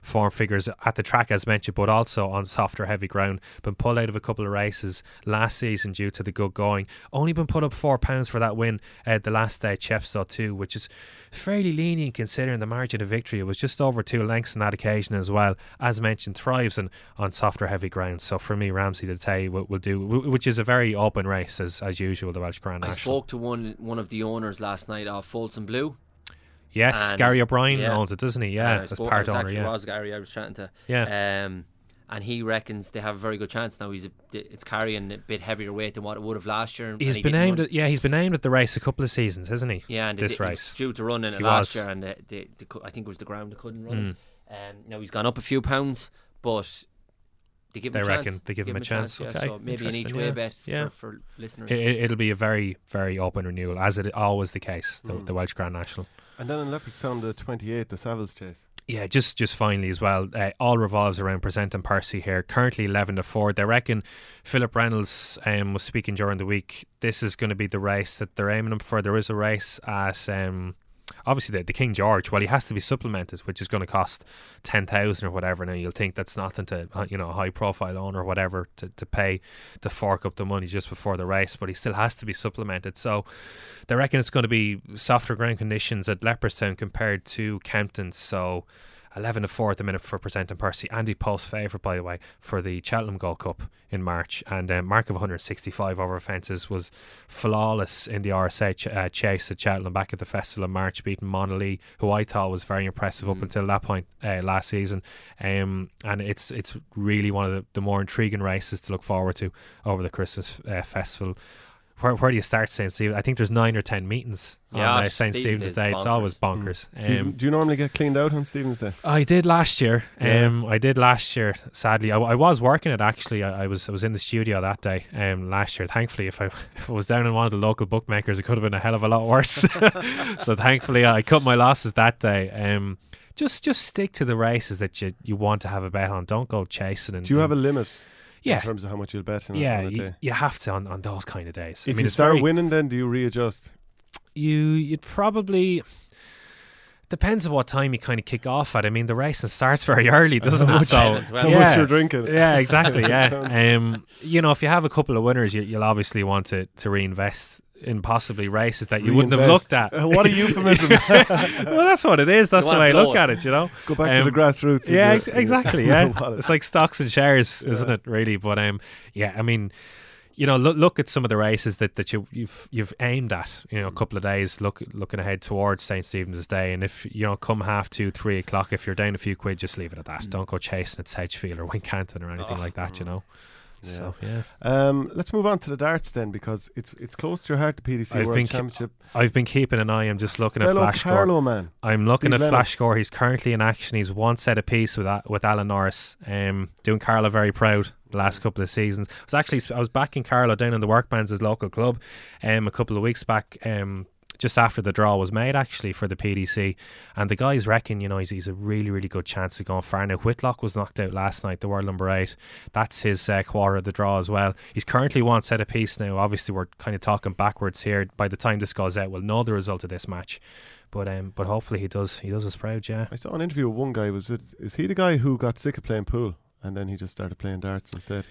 form figures at the track as mentioned, but also on softer heavy ground. Been pulled out of a couple of races last season due to the good going. Only been put up four pounds for that win uh, the last day at Chepstow too, which is fairly lenient considering the margin of victory. It was just over two lengths on that occasion as well. As mentioned, thrives on, on softer heavy ground. So for me, Ramsey to Tay will, will do, which is a very open race as as usual. The Welsh Grand I National. spoke to one one of the owners last night of Folsom Blue. Yes, and Gary O'Brien yeah. owns it, doesn't he? Yeah, as spoke, part I was owner. actually, Yeah, was Gary. I was chatting to. yeah. Um, and he reckons they have a very good chance now. He's a, it's carrying a bit heavier weight than what it would have last year. He's he been didn't named. run- At, yeah, he's been named at the race a couple of seasons, hasn't he? Yeah, and this they, race. he was due to run in it He last was. year, and they, they, they, cou- I think it was the ground they couldn't run. Mm. it. Um, now he's gone up a few pounds, but they give him They a reckon chance. they give him a chance. yeah, Okay, so maybe an each interesting, way yeah. bet Yeah. for, for listeners. It, it- it'll be a very, very open renewal, as it always the case. The, Mm. the Welsh Grand National. And then in Leopardstown, the twenty-eighth, the Savills Chase. Yeah, just just finally as well, uh, all revolves around Present and Percy here. Currently eleven to four. They reckon Philip Reynolds um, was speaking during the week. This is going to be the race that they're aiming for. There is a race at um, obviously the, the King George. Well, he has to be supplemented, which is going to cost ten thousand or whatever. Now you'll think that's nothing to uh, you know a high profile owner or whatever to, to pay to fork up the money just before the race, but he still has to be supplemented. So they reckon it's going to be softer ground conditions at Leopardstown compared to Kempton. So eleven to four at the minute for Present and Percy. Andy Post favourite, by the way, for the Cheltenham Gold Cup in March. And a um, mark of one hundred sixty-five over fences, was flawless in the R S A ch- uh, chase at Cheltenham back at the festival in March, beating Monolith, who I thought was very impressive Mm. up until that point uh, last season. Um, and it's it's really one of the, the more intriguing races to look forward to over the Christmas uh, festival. Where, where do you start, Saint Stephen's? I think there's nine or ten meetings Yeah, on uh, Saint Stephen's Stephen's is Day. It's bonkers. always bonkers. Do you, Um, do you normally get cleaned out on Stephen's Day? I did last year. Yeah. Um, I did last year. Sadly, I, I was working it. Actually, I, I was I was in the studio that day. Um, last year. Thankfully, if I if I was down in one of the local bookmakers, it could have been a hell of a lot worse. So thankfully, I cut my losses that day. Um, just just stick to the races that you, you want to have a bet on. Don't go chasing. And Do you have a limit yeah in terms of how much you'll bet in a, yeah on a you, day? you have to on, on those kind of days. If I mean, you it's start very, winning, then do you readjust? you you'd probably. Depends on what time you kind of kick off at. I mean, the racing starts very early, doesn't How it? much- So How How yeah. much you're drinking? Yeah, exactly. Yeah, um, you know, if you have a couple of winners, you, you'll obviously want to, to reinvest in possibly races that you wouldn't have Reinvest. looked at. Uh, what a euphemism. Well, that's what it is. That's You the want way I blow look it. at it. You know. Go back Um, to the grassroots. Yeah, of ex- your- exactly. your Yeah, wallet. it's like stocks and shares, isn't it? Really, but um, yeah, I mean. You know, look look at some of the races that, that you you've you've aimed at. You know, a couple of days look looking ahead towards Saint Stephen's Day, and if you know, come half two, three o'clock, if you're down a few quid, just leave it at that. Mm. Don't go chasing at Sedgefield or Wincanton or anything Oh. like that. You know. Yeah. So yeah, Um, let's move on to the darts then, because it's it's close to your heart, the P D C I've World been ki- Championship. I've been keeping an eye. I'm just looking at Fellow flash score. Carlo man. I'm looking Steve at Lennon. flash score. He's currently in action. He's one set apiece with A- with Alan Norris. Um, doing Carlo very proud the last couple of seasons. I was actually I was backing Carlo down in the Workman's his local club, um, a couple of weeks back. Um, just after the draw was made actually for the P D C, and the guys reckon you know he's, he's a really really good chance of going far. Now Whitlock was knocked out last night, the world number eight. That's his uh, quarter of the draw as well. He's currently one set apiece now. Obviously we're kind of talking backwards here. By the time this goes out, we'll know the result of this match. But um, but hopefully he does he does us proud. Yeah. I saw an interview with one guy. Was it? Is he the guy who got sick of playing pool and then he just started playing darts instead?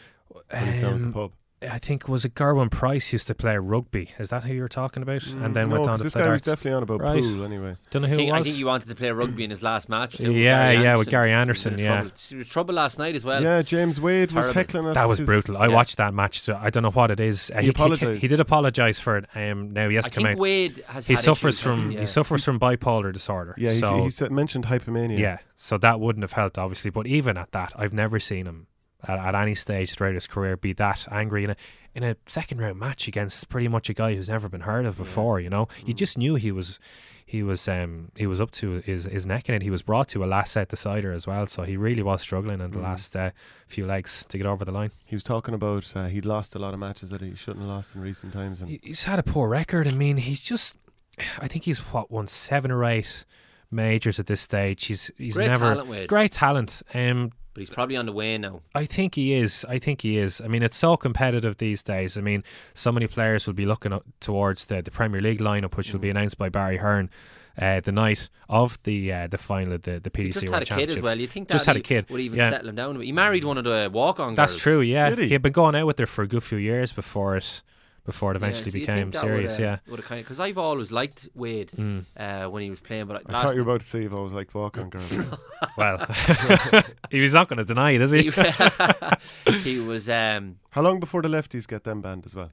When he's down at the Um, pub. I think was it Gerwin Price used to play rugby. Is that who you're talking about? And then Mm, no, went on 'cause to this play guy was darts. definitely on about Right. pool anyway. Don't know I who think, it I was. think he wanted to play rugby in his last match. Too, with Yeah, Gary yeah, with Anderson. Gary He was in Anderson, yeah. trouble. There was trouble last night as well. Yeah, James Wade was Terrible. heckling us. That was his- brutal. I yeah. watched that match. So I don't know what it is. Uh, He apologised. He, did apologise for it. Um, now he has I to come think out. Wade has He had suffers issues, from hasn't he yeah. suffers from bipolar disorder. Yeah, he, so he said, mentioned hypomania. yeah, so that wouldn't have helped obviously. But even at that, I've never seen him at, at any stage throughout his career be that angry in a in a second round match against pretty much a guy who's never been heard of before. You know, you Mm. just knew he was he was um he was up to his his neck in it. He was brought to a last set decider as well, so he really was struggling in the Mm. last uh, few legs to get over the line. He was talking about uh, he'd lost a lot of matches that he shouldn't have lost in recent times. And He- He's had a poor record. I mean, he's just I think he's what won seven or eight majors at this stage. He's he's Great never talent, Wade. great talent. Um, But he's probably on the way now. I think he is. I think he is. I mean, it's so competitive these days. I mean, so many players will be looking up towards the, the Premier League lineup, which will be announced by Barry Hearn uh, the night of the uh, the final of the, the P D He C just World had a kid as Championships. well. You think Just that had a kid. would even Yeah. settle him down a bit. He married one of the walk-on girls. That's true, yeah. Did he? He had been going out with her for a good few years before it before it Yeah, eventually so you became think that serious, would, uh, yeah. would have kind because I've always liked Wade Mm. uh, when he was playing, but I last thought you were about to say if I was like walk on girl. Well, he's not going to deny it, is he? he, he was um, How long before the lefties get them banned as well?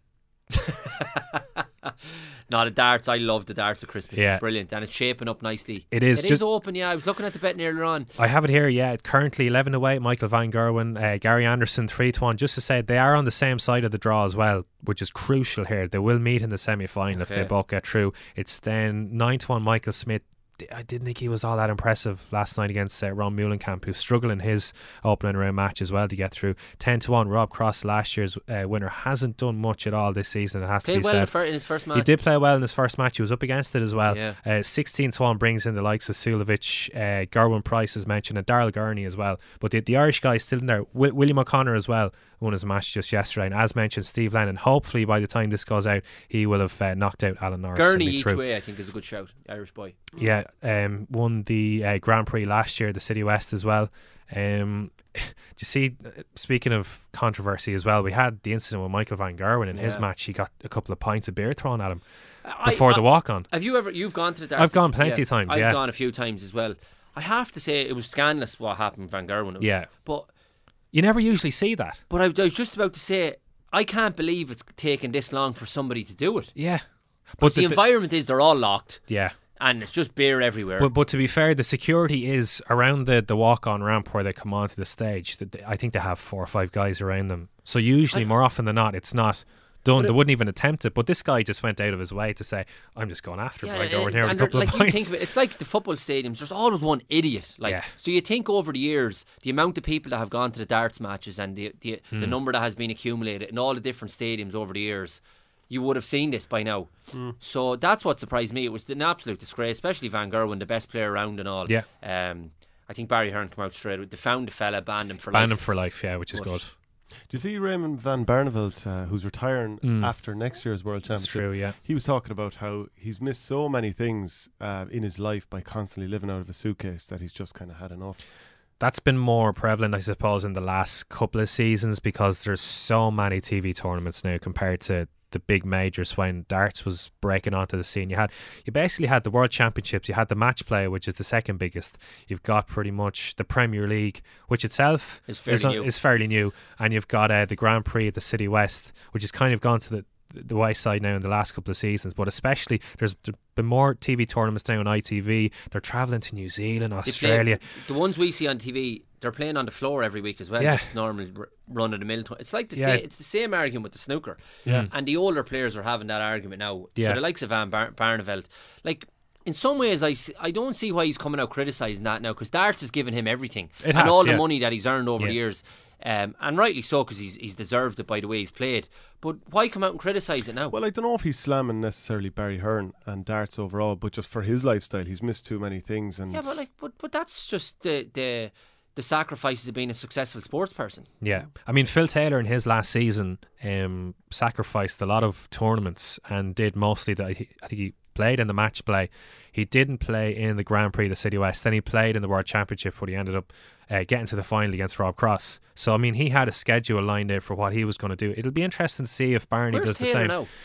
no, the darts. I love the darts at Christmas. Yeah. It's brilliant, and it's shaping up nicely. It is It just is open. Yeah, I was looking at the betting earlier on. I have it here, yeah. Currently eleven to eight, Michael Van Gerwen, uh, Gary Anderson three to one. Just to say, they are on the same side of the draw as well, which is crucial here. They will meet in the semi-final if Okay. they both get through. It's then nine to one, Michael Smith. I didn't think he was all that impressive last night against uh, Ron Muhlenkamp, who's struggling his opening round match as well to get through. ten to one, Rob Cross, last year's uh, winner, hasn't done much at all this season, it has to Played be well in, said. the fir- in his first match. He did play well in his first match. He was up against it as well. Yeah. Uh, sixteen to one brings in the likes of Sulovic, uh, Gerwin Price as mentioned, and Daryl Gurney as well. But the, the Irish guy is still in there. W- William O'Connor as well won his match just yesterday. And as mentioned, Steve Lennon, hopefully by the time this goes out, he will have uh, knocked out Alan Norris. Gurney and be each through. way, I think, is a good shout. Irish boy. Yeah, um, won the uh, Grand Prix last year, the City West as well. Um, do you see, uh, speaking of controversy as well, we had the incident with Michael Van Gerwen in his Yeah. match. He got a couple of pints of beer thrown at him I- before I- the walk-on. Have you ever? You've gone to the darts? I've gone plenty of times, I've yeah. gone a few times as well. I have to say it was scandalous what happened with Van Gerwen. It was- Yeah. but You never usually see that. but I, I was just about to say I can't believe it's taken this long for somebody to do it. Yeah. But the, the- environment is they're all locked Yeah. and it's just beer everywhere. But but to be fair, the security is around the, the walk-on ramp where they come onto the stage. That they- I think they have four or five guys around them. So usually, I- more often than not, it's not done. But They it- wouldn't even attempt it. But this guy just went out of his way to say, "I'm just going after him. I go over here with a and they're- couple like of you points." think of it, it's like the football stadiums. There's always one idiot. Like Yeah. so, you think over the years, the amount of people that have gone to the darts matches and the the, Hmm. the number that has been accumulated in all the different stadiums over the years, you would have seen this by now. So that's what surprised me. It was an absolute disgrace, especially Van Gerwen, the best player around and all. Yeah. Um, I think Barry Hearn came out straight away. They found the fella, banned him for Ban him life. for life, yeah, which is But- good. Do you see Raymond van Barneveld, uh, who's retiring Mm. after next year's World That's Championship? true, yeah. He was talking about how he's missed so many things uh, in his life by constantly living out of a suitcase that he's just kind of had enough. That's been more prevalent, I suppose, in the last couple of seasons because there's so many T V tournaments now compared to the big majors when darts was breaking onto the scene. You had you basically had the World Championships, you had the match play, which is the second biggest. You've got pretty much the Premier League, which itself It's fairly is, uh, new. is fairly new, and you've got uh, the Grand Prix at the City West, which has kind of gone to the the wayside now in the last couple of seasons. But especially there's been more T V tournaments now on I T V. They're travelling to New Zealand, They play- Australia. the ones we see on T V, they're playing on the floor every week as well. Yeah. Just normal r- run of the mill. It's like the Yeah. same. It's the same argument with the snooker. Yeah. And the older players are having that argument now. Yeah. So the likes of Van Bar- Barneveld, like. In some ways, I, s- I don't see why he's coming out criticising that now because darts has given him everything It and has, all yeah. the money that he's earned over Yeah. the years, um, and rightly so because he's he's deserved it by the way he's played. But why come out and criticise it now? Well, I don't know if he's slamming necessarily Barry Hearn and darts overall, but just for his lifestyle, he's missed too many things. And yeah, but like, but but that's just the the the sacrifices of being a successful sports person. Yeah, I mean Phil Taylor in his last season um, sacrificed a lot of tournaments and did mostly that. I think he played in the match play. He didn't play in the Grand Prix, the City West. Then he played in the World Championship, where he ended up uh, getting to the final against Rob Cross. So I mean, he had a schedule lined out for what he was going to do. It'll be interesting to see if Barney Where's does the Taylor same. now?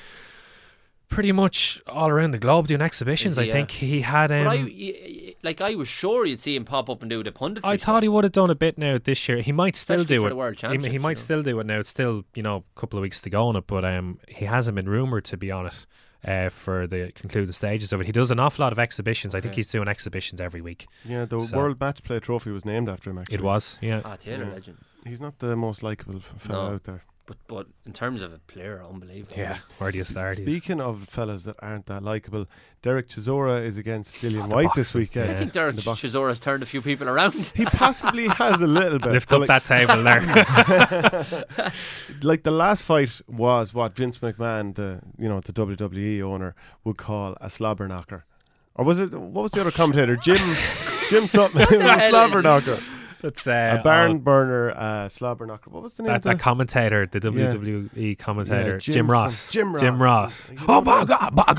Pretty much all around the globe doing exhibitions. Is he, I think yeah? he had. Um, But I, y- y- like I was sure you'd see him pop up and do the punditry. I thought he would have done a bit now this year. He might still Especially do for it. the World he, Championships, he might you know. still do it now. It's still, you know, a couple of weeks to go on it, but um, he hasn't been rumoured to be on it uh, for the concluded stages of it. He does an awful lot of exhibitions. I think Okay. he's doing exhibitions every week. yeah, the So- World Match Play Trophy was named after him. Actually, It was, yeah. Ah, Taylor Yeah. legend. He's not the most likable f- fella No. out there. But but in terms of a player, unbelievable. Yeah, where do you start? He's- Speaking of fellas that aren't that likable, Derek Chisora is against Dillian Oh, the White this boxing, weekend. I yeah. think Derek In the box. Chisora has turned a few people around. He possibly has a little bit. Lift but up like, that table there. like the last fight was what Vince McMahon, the you know the W W E owner, would call a slobber knocker, or was it? What was the other commentator? Jim, Jim something. It was the a hell slobber is knocker. That's uh, a barn oh, burner, uh, slobber knocker. What was the name that, of the that commentator, the W W E commentator, Yeah, Jim, Jim Ross. some- Jim Ross. Jim Ross. You Oh don't my know. god, my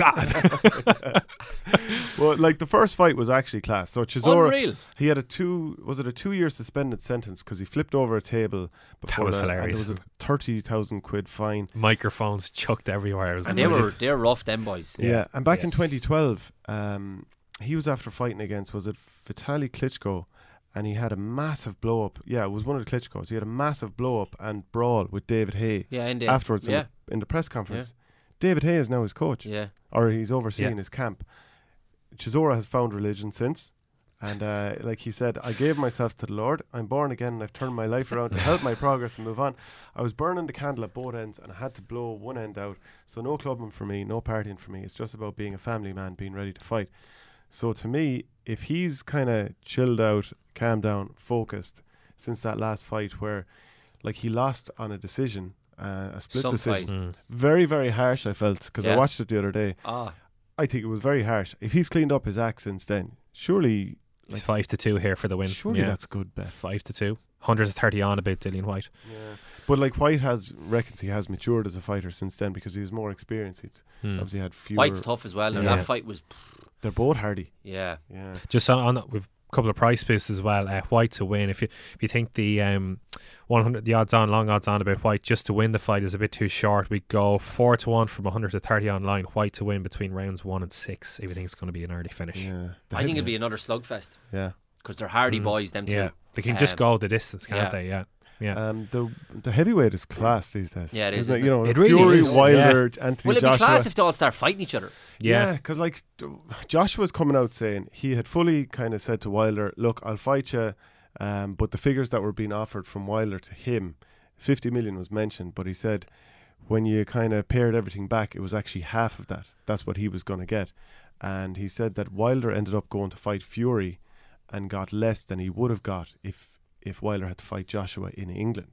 god. Well, like the first fight was actually class. So Chisora, Unreal. he had a two, was it a two-year suspended sentence because he flipped over a table before was that, hilarious. And there was a thirty thousand quid fine. Microphones chucked everywhere. It was And they brilliant. were they're rough, them boys. Yeah, Yeah. and back Yeah. in twenty twelve, um, he was after fighting against, was it Vitaly Klitschko? And he had a massive blow up. Yeah, it was one of the Klitschko's. He had a massive blow up and brawl with David Hay Yeah, and they, afterwards in, yeah, the, in the press conference. David Hay is now his coach, yeah. or he's overseeing Yeah. his camp. Chisora has found religion since. And uh, like he said, I gave myself to the Lord. I'm born again and I've turned my life around to help my progress and move on. I was burning the candle at both ends and I had to blow one end out. So no clubbing for me, no partying for me. It's just about being a family man, being ready to fight. So to me, if he's kind of chilled out, calmed down, focused since that last fight where like he lost on a decision, uh, a split Some decision. fight. Mm. Very, very harsh, I felt, because I Yeah. watched it the other day. Ah, I think it was very harsh. If he's cleaned up his act since then, surely It's five to two here for the win. surely yeah. that's good bet. Five to two. one hundred thirty on about Dillian White. Yeah. But like White has reckons he has matured as a fighter since then because he has more experience. He's Hmm. obviously had fewer. White's tough as well. Now Yeah. that fight was, They're both hardy. yeah. Yeah. Just on, on that, we've a couple of price boosts as well. Uh, White to win. If you if you think the um one hundred the odds on long odds on about White just to win the fight is a bit too short, we go four to one from one hundred to thirty online. White to win between rounds one and six. If you think it's going to be an early finish. Yeah. The I think heavy- it'd be another slugfest Yeah. because they're hardy Mm. boys. Them two. Yeah, they can just Um, go the distance, can't yeah. they? Yeah, yeah. Um, the the heavyweight is class these days. Yeah, it is, Isn't isn't You it? know, It really Fury, is. Wilder, Anthony Well, it'd Joshua. be class if they all start fighting each other. yeah. Yeah, because like d- Joshua's coming out saying he had fully kind of said to Wilder, "Look, I'll fight you," um, but the figures that were being offered from Wilder to him, fifty million was mentioned, but he said when you kind of paired everything back, it was actually half of that. That's what he was going to get, and he said that Wilder ended up going to fight Fury, and got less than he would have got if if Wilder had to fight Joshua in England.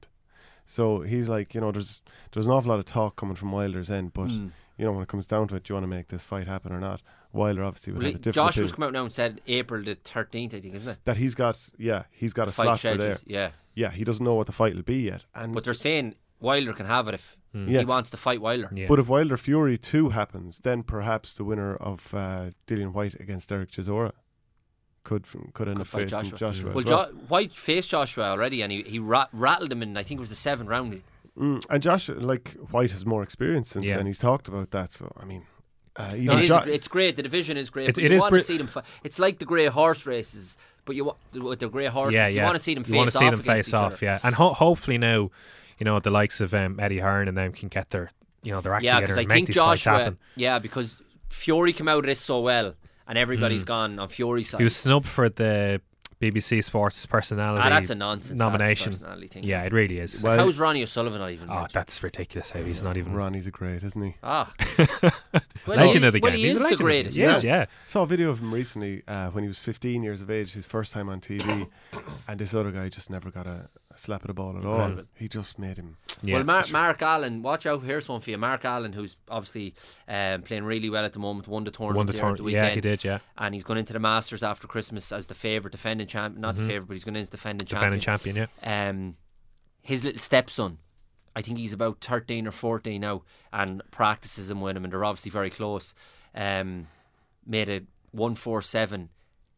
So he's like, you know, there's there's an awful lot of talk coming from Wilder's end, but Mm. you know, when it comes down to it, do you want to make this fight happen or not? Wilder obviously would Well, have a he- different Joshua's opinion. come out now and said April the thirteenth, I think, isn't it? That he's got, yeah, he's got a Fight slot for scheduled. there. Yeah, Yeah, he doesn't know what the fight will be yet. And but they're saying Wilder can have it if Mm. Yeah. he wants to fight Wilder. Yeah. but if Wilder Fury two happens, then perhaps the winner of uh, Dillian White against Derek Chisora could could end Could up fight facing Joshua. Joshua. Well, as well. jo- White faced Joshua already, and he he rat- rattled him in. I think it was the seventh round. Mm, and Josh, like White, has more experience since Yeah. then. He's talked about that. So I mean, uh, It even is. Jo- It's great. The division is great. It- but it you is want bri- to see them. Fi- it's like the grey horse races, but you wa- with the grey horses, yeah, you yeah. want to see them face You want to off see them against face each off, other. yeah. And ho- hopefully now, you know, the likes of um, Eddie Hearn and them can get their, you know, their act Yeah, together because I and make think these fights Joshua. happen. Yeah, because Fury came out of this so well, and everybody's gone on Fury's side. He was snubbed for the B B C Sports personality ah, that's a nonsense nomination. That's a personality thing. Yeah, it really is. Well, How's Ronnie O'Sullivan not even? Oh, mentioned? that's ridiculous how he's not even. Ronnie's a great, isn't he? Ah, well, legend he, of the well, game. he He's is a legend the of greatest. He is, yeah. Saw a video of him recently uh, when he was fifteen years of age, his first time on T V, and this other guy just never got a, a slap at the ball at all. Incredible. He just made him. yeah. Well, Mar- Mark Allen, watch out. Here's one for you. Mark Allen, who's obviously um, playing really well at the moment, won the tournament Won the there at tournament. the weekend. Yeah, he did, yeah. And he's going into the Masters after Christmas as the favourite defending champion. Not the favourite, but he's going in as defending, Mm-hmm. Defending champion, yeah. champion. Um, his little stepson, I think he's about thirteen or fourteen now, and practices him with him, and they're obviously very close. Um, made a one four seven.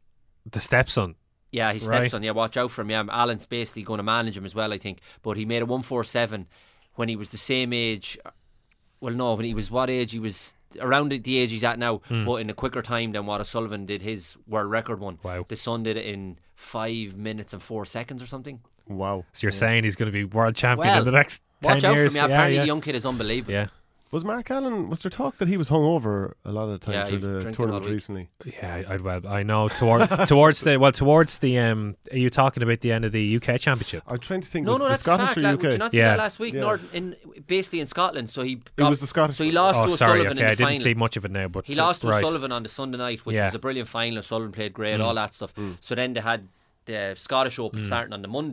The stepson. Yeah, his Right. stepson. Yeah, watch out for him. Yeah, Alan's basically going to manage him as well, I think. But he made a one four seven when he was the same age. Well, no, when he was what age? He was around the age he's at now, Hmm. but in a quicker time than what O'Sullivan did his world record one. Wow. The son did it in five minutes and four seconds or something. Wow. So you're saying he's going to be world champion Well, in the next Watch ten out years? for him. Yeah, apparently yeah. the young kid is unbelievable. yeah. Was Mark Allen, was there talk that he was hungover a lot of the time Yeah, he through was the drinking tournament all week. recently? Yeah, I, I'd well, I know. Toward, towards the well, towards the um, are you talking about the end of the U K Championship? I'm trying to think, No, was no, the that's a Scottish fact. or Like, U K? did you not see Yeah. that last week? Yeah. Nor- in basically in Scotland. So he It got, was the Scottish So he one. lost Oh, to sorry. O'Sullivan Okay, in I the didn't final. see much of it now, but He lost to right. O'Sullivan on the Sunday night, which Yeah. was a brilliant final. O'Sullivan played great, Mm. all that stuff. So then they had the Scottish Open starting on the Monday,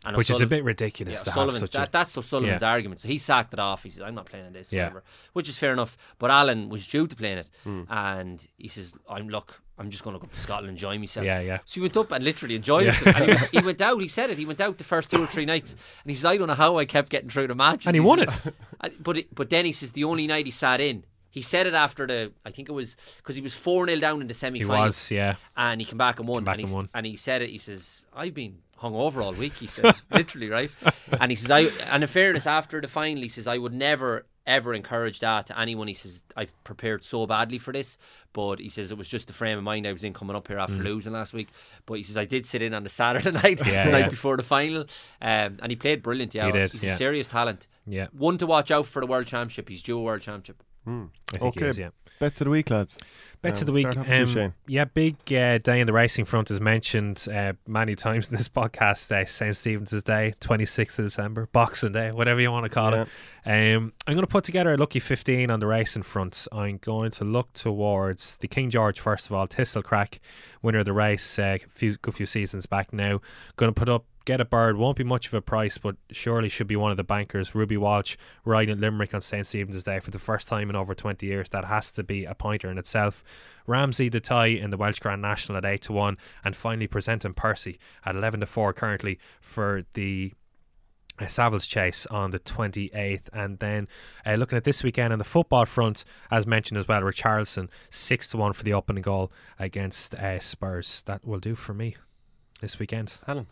And Which is a O'Sullivan- bit ridiculous Yeah, to have O'Sullivan, such that, a... that's O'Sullivan's Yeah. argument. So he sacked it off. He says, I'm not playing in this, Yeah. whatever. Which is fair enough. But Alan was due to play in it. Hmm. And he says, I'm look, I'm just going to go up to Scotland and enjoy myself. Yeah, yeah. So he went up and literally enjoyed Yeah. himself. And he, went, he went out, he said it, he went out the first two or three nights. And he says, I don't know how I kept getting through the matches. And he won it. And- But it, but then he says, the only night he sat in, he said it after the, I think it was, because he was four nil down in the He semi-final. was, yeah. And he came back and won. Came back and, and he, won. and he said it, he says, I've been hung over all week, he says, literally, right? And he says, I, and in fairness, after the final, he says, I would never, ever encourage that to anyone. He says, I've prepared so badly for this, but he says, it was just the frame of mind I was in coming up here after Mm. losing last week. But he says, I did sit in on the Saturday night, Yeah, the night yeah. before the final, um, and he played brilliant, yeah. He did, He's yeah. a serious talent. Yeah. One to watch out for the World Championship. He's due a World Championship. Hmm. I think he Okay, is, yeah. bets of the week, lads. Bets Uh, of the we'll week. start off with you, Um, Shane. yeah, big uh, day in the racing front is mentioned uh, many times in this podcast. Uh, Saint Stephen's Day, twenty-sixth of December, Boxing Day, whatever you want to call it. Um, I'm going to put together a lucky fifteen on the racing front. I'm going to look towards the King George, first of all, Thistlecrack, winner of the race uh, a few, good few seasons back now. Going to put up Get a Bird, won't be much of a price, but surely should be one of the bankers. Ruby Walsh riding at Limerick on Saint Stephen's Day for the first time in over twenty years. That has to be a pointer in itself. Ramsey the tie in the Welsh Grand National at eight to one, and finally Presenting Percy at eleven to four currently for the uh, Savills Chase on the twenty-eighth. And then uh, looking at this weekend on the football front, as mentioned as well, Richarlison six to one for the opening goal against uh, Spurs. That will do for me this weekend. Alan.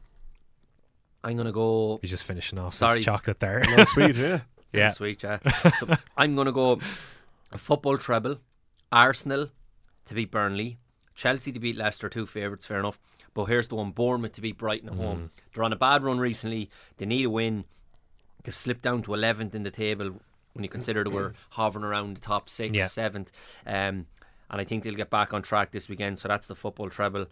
I'm going to go... He's just finishing off Sorry. his chocolate there. No, sweet, yeah. Yeah. Sweet, yeah. So I'm going to go a football treble, Arsenal to beat Burnley, Chelsea to beat Leicester, two favourites, fair enough. But here's the one, Bournemouth to beat Brighton at home. They're on a bad run recently. They need a win. They slipped down to eleventh in the table when you consider they were hovering around the top six, Yeah. seventh. Um, and I think they'll get back on track this weekend. So that's the football treble.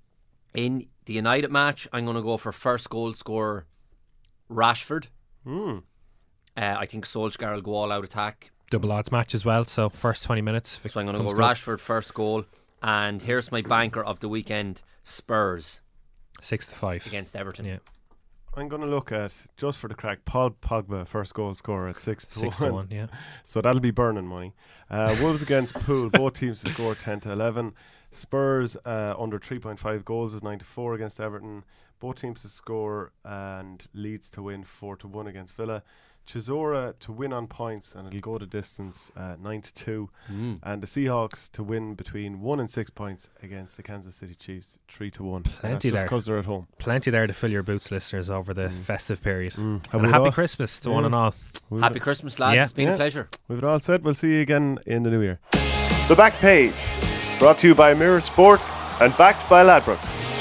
In the United match, I'm going to go for first goal scorer Rashford. Hmm. Uh, I think Solskjaer will go all out attack. Double odds match as well, so first twenty minutes. if it So I'm going to comes go good. Rashford first goal. And here's my banker of the weekend, Spurs Six to five. against Everton. Yeah, I'm going to look at, just for the crack, Paul Pogba, first goal scorer at six to six one. to one. Yeah. So that'll be burning money. Uh, Wolves against Poole, both teams to score ten to eleven. Spurs uh, under three point five goals is nine to four against Everton. Both teams to score, and Leeds to win four to one against Villa. Chisora to win on points, and it'll go the distance uh, nine to two. Mm. And the Seahawks to win between one and six points against the Kansas City Chiefs three to one. Plenty Just there. because they're at home. Plenty there to fill your boots, listeners, over the festive period. Mm. Have And we a it happy all? Christmas to Yeah. one and all. We've Happy it- Christmas, lads. Yeah. It's been Yeah. a pleasure. We've it all said. We'll see you again in the new year. The Back Page, brought to you by Mirror Sport and backed by Ladbrokes.